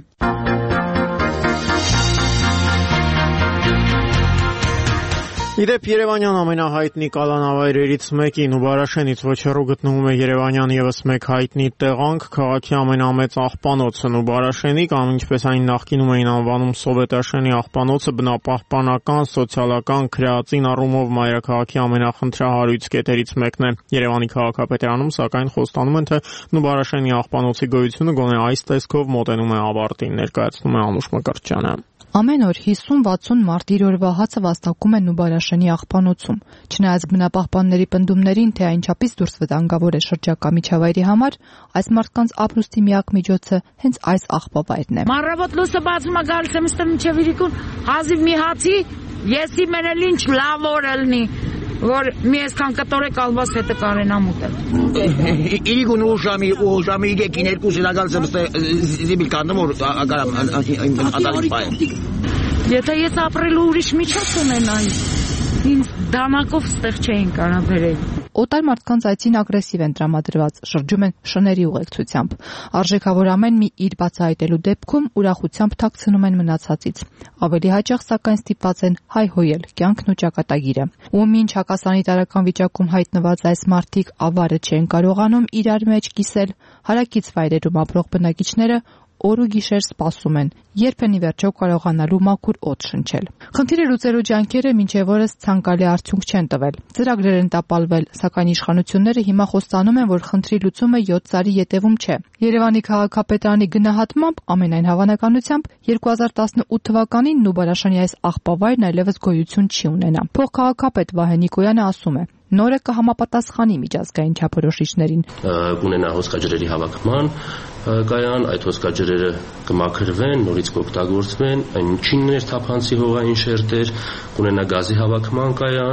Իդեպ Երևանյան ամենահայտնի կալանավայրերից մեկին ու Բարաշենից ոչ հեռու գտնվում է Երևանյան ևս մեկ հայտնի տեղանք, քաղաքի ամենամեծ աղբանոցն ու Բարաշենի, կամ ինչպես այն նախկինում էին անվանում Սովետաշենի աղբանոցը, բնապահպանական, սոցիալական, քրեածին առումով մայրաքաղաքի ամենախնդրահարույց կետերից մեկն է։ Երևանի քաղաքապետարանում սակայն խոստանում են, թե Նուբարաշենի աղբանոցի գոյությունը գոնե այս տեսքով մոտենում է ավարտին, ներկայացնում է Անուշ Մկրտչյանը։ Ամեն օր 50-60 մարդ իր օրվա հացը վաստակում են Նուբարաշենի աղբանոցում։ Չնայած բնապահպանների պնդումներին, թե այնչափից դուրս վտանգավոր է շրջակա միջավայրի համար, այս մարդկանց ապրուստի միակ միջոցը հենց այս աղբավայրն է։ Մանրավոտ լույսը բացում է գալիս եմ ստեմ մինչև իրիկուն հազիվ մի հացի, եսի մերել ինչ լավ օր ելնի, որ մի այսքան կտորե կալված հետը կարենամ ուտել։ Իրիկուն ուժամի իրեկին երկուսին ագալս եմ զիբիլ կանդում, որ ագարամ ադալից պայեմ։ Եթե ես ապրելու ուրիշ միջոց ունենայի, ինձ դանակով ստեղ չէին կարա բերել։ Օտար մարդկանց այցին ագրեսիվ են տրամադրված, շրջում են շների ուղեկցությամբ։ Արժեքավոր ամեն մի իր բացահայտելու դեպքում ուրախությամբ թաքցնում են մնացածից։ Ավելի հաճախ սակայն ստիպված են հայհոյել կյանքն ու ճակատագիրը։ Ու մինչ հակասանիտարական վիճակում հայտնված այս մարդիկ ավարը չեն կարողանում իրար մեջ կիսել, հարակից վայրերում ապրող բնակիչները օր ու գիշեր սպասում են, երբ են ի վերջո կարողանալու մաքուր օդ շնչել։ Խնդիրը լուծելու ջանքերը մինչև օրս ցանկալի արդյունք չեն տվել։ Ծրագրեր են տապալվել, սակայն իշխանությունները հիմա խոստանում են, որ խնդրի լուծումը 7 տարի ետևում չէ։ Երևանի քաղաքապետարանի գնահատմամբ ամենայն հավանականությամբ 2018 թվականին Նուբարաշենի այս աղբավայրն այլևս գոյություն չի ունենա։ Փոխքաղաքապետ Վահե Նիկոյանը ասում է. նորը կհամապատասխանի միջազգային չափորոշիչներին։ Կունենա հոսքաջրերի հավաքման կայան, այդ հոսքաջրերը կմաքրվեն, նորից կօգտագործվեն, այն ինչին էր թափանցի հողային շերտեր, կունենա գազի հավաքման կայան,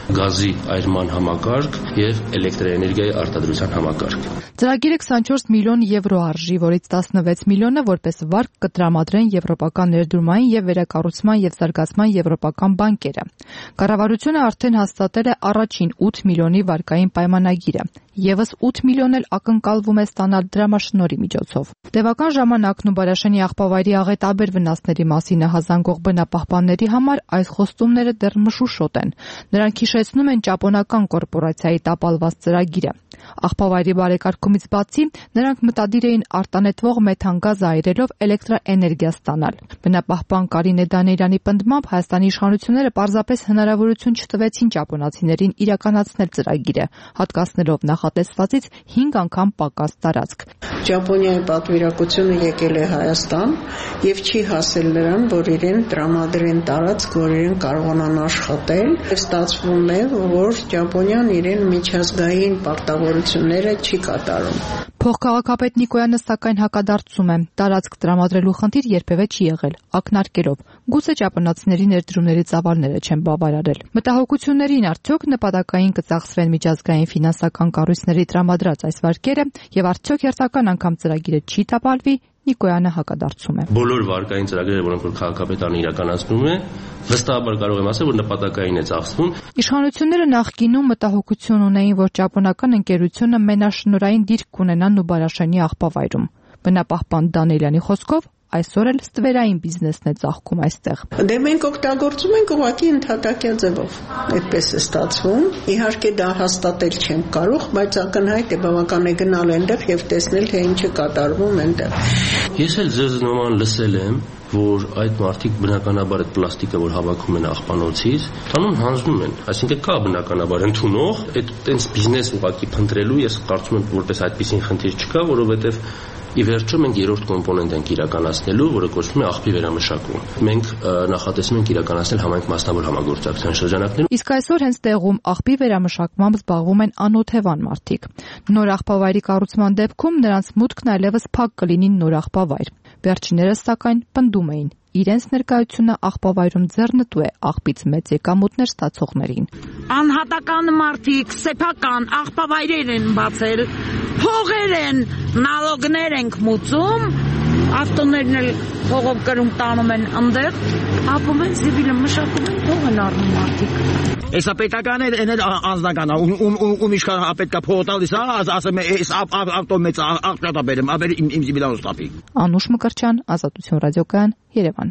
գազի այրման համակարգ եւ էլեկտրաէներգիայի արտադրության համակարգ։ Ծրագիրը 24 միլիոն եվրո արժի, որից 16 միլիոնը որպես վարկ կտրամադրեն եվրոպական ներդրումային եւ վերակառուցման եւ զարգացման եվրոպական բանկերը։ Կառավարությունը արդեն հաստատել է առաջին 8 միլիոնի վարկային պայմանագիրը։ Եվս 8 միլիոն էլ ակնկալվում է ստանալ դրամաշնորհի միջոցով։ Տևական ժամանակն ու Բարաշենի աղբավայրի աղետաբեր վնասների մասին հազանգող բնապահպանների համար այս խոստումները դեռ մշուշոտ են։ Նրանք հիշեցնում են ճապոնական կորպորացիայի տապալված ծրագիրը։ Աղբավայրի բարեկարգումից բացի նրանք մտադիր էին արտանետվող մեթանգազ այրելով էլեկտրաէներգիա ստանալ։ Բնապահպան Կարինե Դանիելյանի պնդմամբ Հայաստանի իշխանությունները պարզապես հնարավորություն չտվեցին ճապոնացիներին իրականացնել ծրագիրը, հատկացնելով նախատեսվածից 5 անգամ պակաս տարածք։ Ճապոնիայի պատվիրակությունը եկել է Հայաստան եւ չի հասել նրան, որ իրեն տրամադրեն տարածք, որ իրեն կարողանան աշխատել։ Ստացվում է, որ Ճապոնիան իրեն միջազգային պարտավորությունները չի կատարում։ Փոխքաղաքապետ Նիկոյանը սակայն հակադարձում է. տարածք տրամադրելու խնդիր երբևէ չի եղել, ակնարկելով. գուցե ճապոնացիների ներդրումների ծավալները չեն բավարարել։ Մտահոգություններին արդյոք նպատակային կծախսվեն միջազգային ֆինանսական կառույցների տրամադրած այս վարկերը եւ արդյոք հերթական անգամ ծրագիրը չի տապալվի, Նիկոյանը հակադարձում է։ Բոլոր վարկային ծրագրերը, որոնք որ քաղաքապետարանը իրականացնում է, վստահաբար կարող եմ ասել, որ նպատակային է ծախսվում։ Իշխանությունները նախկինում մտահոգություն ունեին, որ ճապոնական ընկերությունը մենաշնորհային դիրք կունենա Նուբարաշենի աղբավայրում։ Բնապահպան Դանիելյանի խոսքով այսօր էլ ստվերային բիզնեսն է ծաղկում այստեղ։ Դե մենք օգտագործում ենք ուղղակի ընդհատակյա ձևով։ Այդպես է ստացվում։ Իհարկե դա հաստատել չեմ կարող, բայց ակնհայտ է բավական է գնալ այնտեղ եւ տեսնել թե ինչ է կատարվում այնտեղ։ Ես էլ ձեզ նման լսել եմ, որ այդ մարդիկ բնականաբար այդ պլաստիկը, որ հավաքում են աղբանոցից, տանում հանձնում են։ Այսինքն կա բնականաբար ընդունող, այդ տենց բիզնես ուղղակի փնտրելու ես կարծում եմ, որպես այդպիսին խնդիր չկա, որովհետեւ ի վերջո մենք երրորդ կոմպոնենտ ենք իրականացնելու, որը կոչվում է աղբի վերամշակում։ Մենք նախատեսում ենք իրականացնել համայնք մասնավոր համագործակցության շրջանակներում։ Իսկ այսօր հենց տեղում աղբի վերամշակմամբ զբաղվում են անօթևան մարդիկ։ Նոր աղբավայրի կառուցման դեպքում նրանց մուտքն այլևս փակ կլինի նոր աղբավայր։ Վերջիններս սակայն պնդում էին. իրենց ներկայությունը աղբավայրում ձեռնտու է աղբից մեծ եկամուտներ ստացողներին։ Անհատական մարդիկ, սեփական աղբավայրեր են բացել, փողեր են, նալոգներ ենք մուծում, ավտոներն էլ փողով կրում տանում են ընդեղ, ապում են զիվիլը մշակում են, փող են առնում մարդիկ։ Էսա պետական է, այն էլ անձնական է, ում իշխան պետքա փող տալիս, ասեմ, էս ավտո մեծ աղբյատա բերեմ, ապեր իմ զիվիլան ուստապի։ Անուշ Մկրտչյան, Ազատություն ռադիոկայան, Երևան։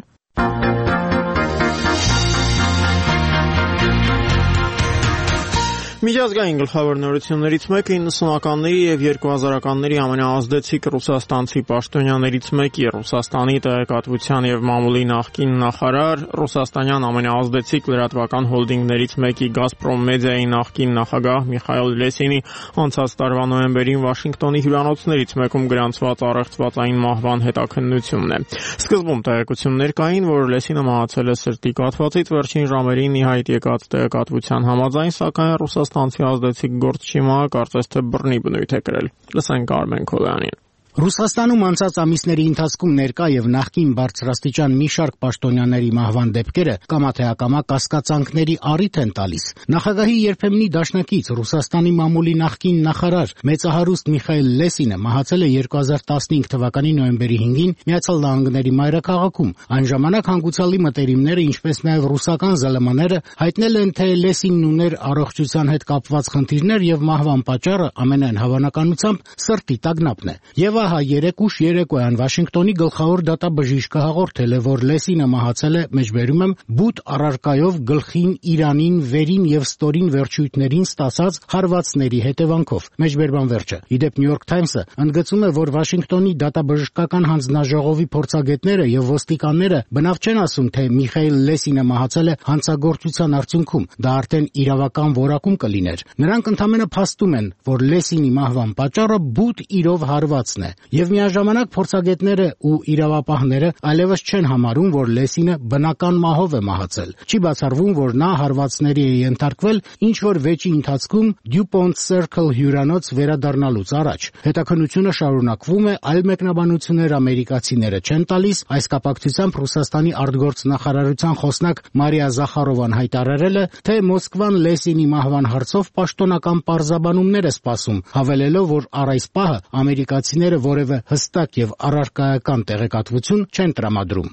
Միջազգային գլխավոր նորություններից մեկը 90-ականների եւ 2000-ականների ամենաազդեցիկ ռուսաստանցի պաշտոնյաներից մեկի Ռուսաստանի տեղեկատվության եւ մամուլի նախկին նախարար, ռուսաստանյան ամենաազդեցիկ լրատվական հոլդինգներից մեկի Գազպրոմ մեդիայի նախկին նախագահ Միխայել Լեսինի անցած տարվա նոյեմբերին Վաշինգտոնի հյուրանոցներից մեկում գրանցված առեղծվածային մահվան հետաքննությունն է։ Սկզբում տեղեկություններ կային, որ Լեսինը մահացել է սրտի կաթվածից, վերջին ժամերին ի հայտ եկած տեղեկատվության համաձայն, սակայն Ռուսաստանցի ազդեցիկ գործչի մահը կարծես թե բռնի բնույթ է կրել։ Լսենք Արմեն Քոլյանին։ Ռուսաստանում անցած ամիսների ընթացքում ներկա եւ նախկին բարձրաստիճան մի շարք պաշտոնյաների մահվան դեպքերը կամա թե ակամա կասկածանքների առիթ են տալիս։ Նախագահի երբեմնի դաշնակից Ռուսաստանի մամուլի նախկին նախարար մեծահարուստ Միխայել Լեսինը մահացել է 2015 թվականի նոյեմբերի 5-ին Միացյալ Նահանգների մայրաքաղաքում։ Այն ժամանակ հանգուցալի մտերիմները, ինչպես նաեւ ռուսական ԶԼՄ-ները հայտնել են, թե Լեսինն ուներ առողջության հետ կապված խնդիրներ եւ մահվան պատճառը ամենայն հավանականությամբ սրտի տագնապն է։ Եվ ահա երեկ ուշ երեկոյան Վաշինգտոնի գլխավոր դատաբժիշկը հաղորդել է, որ Լեսինը մահացել է, մեջբերում եմ, բութ առարկայով գլխին, իրանին, վերին եւ ստորին վերջույթներին ստացած հարվածների հետևանքով։ Մեջբերման վերջը։ Իդեպ New York Times-ը ընդգծում է, որ Վաշինգտոնի դատաբժշկական հանձնաժողովի փորձագետները եւ ոստիկանները բնավ չեն ասում, թե Միխայել Լեսինը մահացել է հանցագործության արդյունքում։ Դա արդեն իրավական որակում կլիներ։ Նրանք ընդամենը փաստում են, որ Լեսինի մահվան պատճառը բութ իրով հարվածն է։ Եվ միաժամանակ փորձագետները ու իրավապահները այլևս չեն համարում, որ Լեսինը բնական մահով է մահացել։ Չի բացառվում, որ նա հարվածների է ենթարկվել ինչ որ վեճի ընթացքում DuPont Circle հյուրանոց վերադառնալուց առաջ։ Հետաքննությունը շարունակվում է, այլ մեկնաբանություններ ամերիկացիները չեն տալիս։ Այս կապակցությամբ Ռուսաստանի արտգործնախարարության խոսնակ Մարիա Զախարովան հայտարարել է, թե Մոսկվան Լեսինի մահվան հարցով պաշտոնական պարզաբանումներ է սպասում, հավելելով, որ առ այս պահը ամերիկացիները որևէ հստակ եւ առարկայական տեղեկատվություն չեն տրամադրում։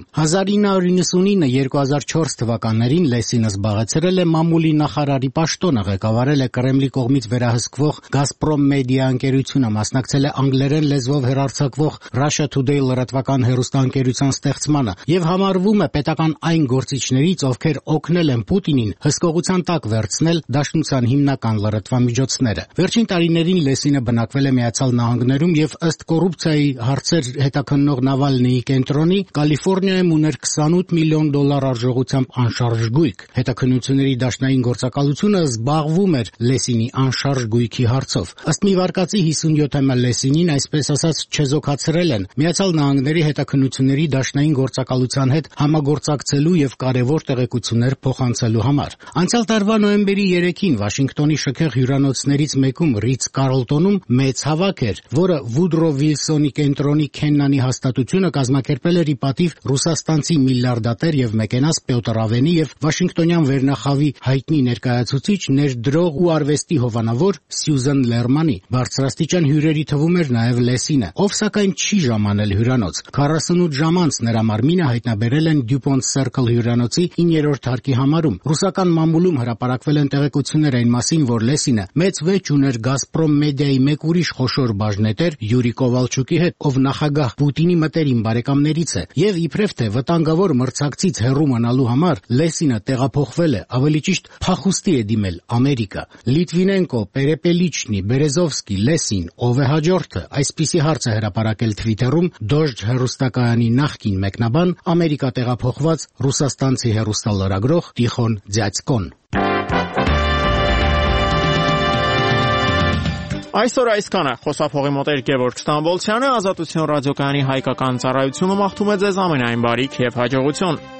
1999-2004 թվականներին Լեսինը զբաղեցրել է մամուլի նախարարի պաշտոնը, ղեկավարել է Կրեմլի կողմից վերահսկվող Գազպրոմ մեդիա ընկերությունը, մասնակցել է անգլերեն լեզվով հեռարձակվող Russia Today լրատվական հեռուստաընկերության ստեղծմանը եւ համարվում է պետական այն գործիչներից, ովքեր օգնել են Պուտինին հսկողության տակ վերցնել Դաշնության հիմնական լրատվամիջոցները։ Վերջին տարիներին Լեսինը բնակվել է Միացյալ Նահանգներում եւ ըստ կոռուպցիայի հարցեր հետաքննող Նավալնիի կենտրոնի Կալիֆոռնիայում ուներ $28 միլիոն արժողությամբ անշարժ գույք։ Հետաքննությունների դաշնային գործակալությունը զբաղվում էր Լեսինի անշարժ գույքի հարցով։ Ըստ մի վարկածի 57-ամյա Լեսինին, այսպես ասած, չեզոքացրել են Միացյալ Նահանգների հետաքննությունների դաշնային գործակալության հետ համագործակցելու եւ կարևոր տեղեկություններ փոխանցելու համար։ Անցյալ տարվա նոյեմբերի 3-ին Վաշինգտոնի շքեղ հյուրանոցներից մեկում Ռից Կարլտոնում մեծ հավաք էր, որը Վուդրո Վիլսոնի կենտրոնի Քեննանի հաստատությունը կազմակերպել էր ի պատիվ ռուսաստանցի միլիարդատեր եւ մեքենաս Պյոտր Ավենի եւ Վաշինգտոնյան վերնախավի հայտնի ներկայացուցիչ, ներդրող ու արվեստի հովանավոր Սյուզան Լերմանի։ Բարձրաստիճան հյուրերի թվում էր նաեւ Լեսինը, ով սակայն չի ժամանել հյուրանոց։ 48 ժամ անց նրա մարմինը հայտնաբերել են DuPont Circle հյուրանոցի 9-րդ հարկի համարում։ Ռուսական մամուլում հրապարակվել են տեղեկություններ այն մասին, որ Լեսինը մեծ վեճ ուներ Գազպրոմ մեդիայի մեկ ուրիշ խոշոր բաժնետեր Յուրի Կովալչուկի հետ, ով նախագահ Պուտինի մտերիմ բարեկամներից է, եւ իբրև թե վտանգավոր մրցակցից հեռու մնալու համար Լեսինը տեղափոխվել է, ավելի ճիշտ փախուստի է դիմել Ամերիկա։ Լիտվինենկո, Պերեպելիչնի, Բերեզովսկի, Լեսին, ով է հաջորդը, այսպիսի հարց է հրապարակել Թվիտերում Դոժ հեռուստակայանի նախկին մեկնաբան, Ամերիկա տեղափոխված ռուսաստանցի հեռուստալրագրող Տիխոն Ձյացկոն։ Այսօր այսքանը։ Խոսափողի մոտ Գևորգ Ստամբոլցյանը, Ազատություն ռադիոկայանի հայկական ծառայությունը մաղթում է ձեզ ամենայն բարիք եւ հաջողություն։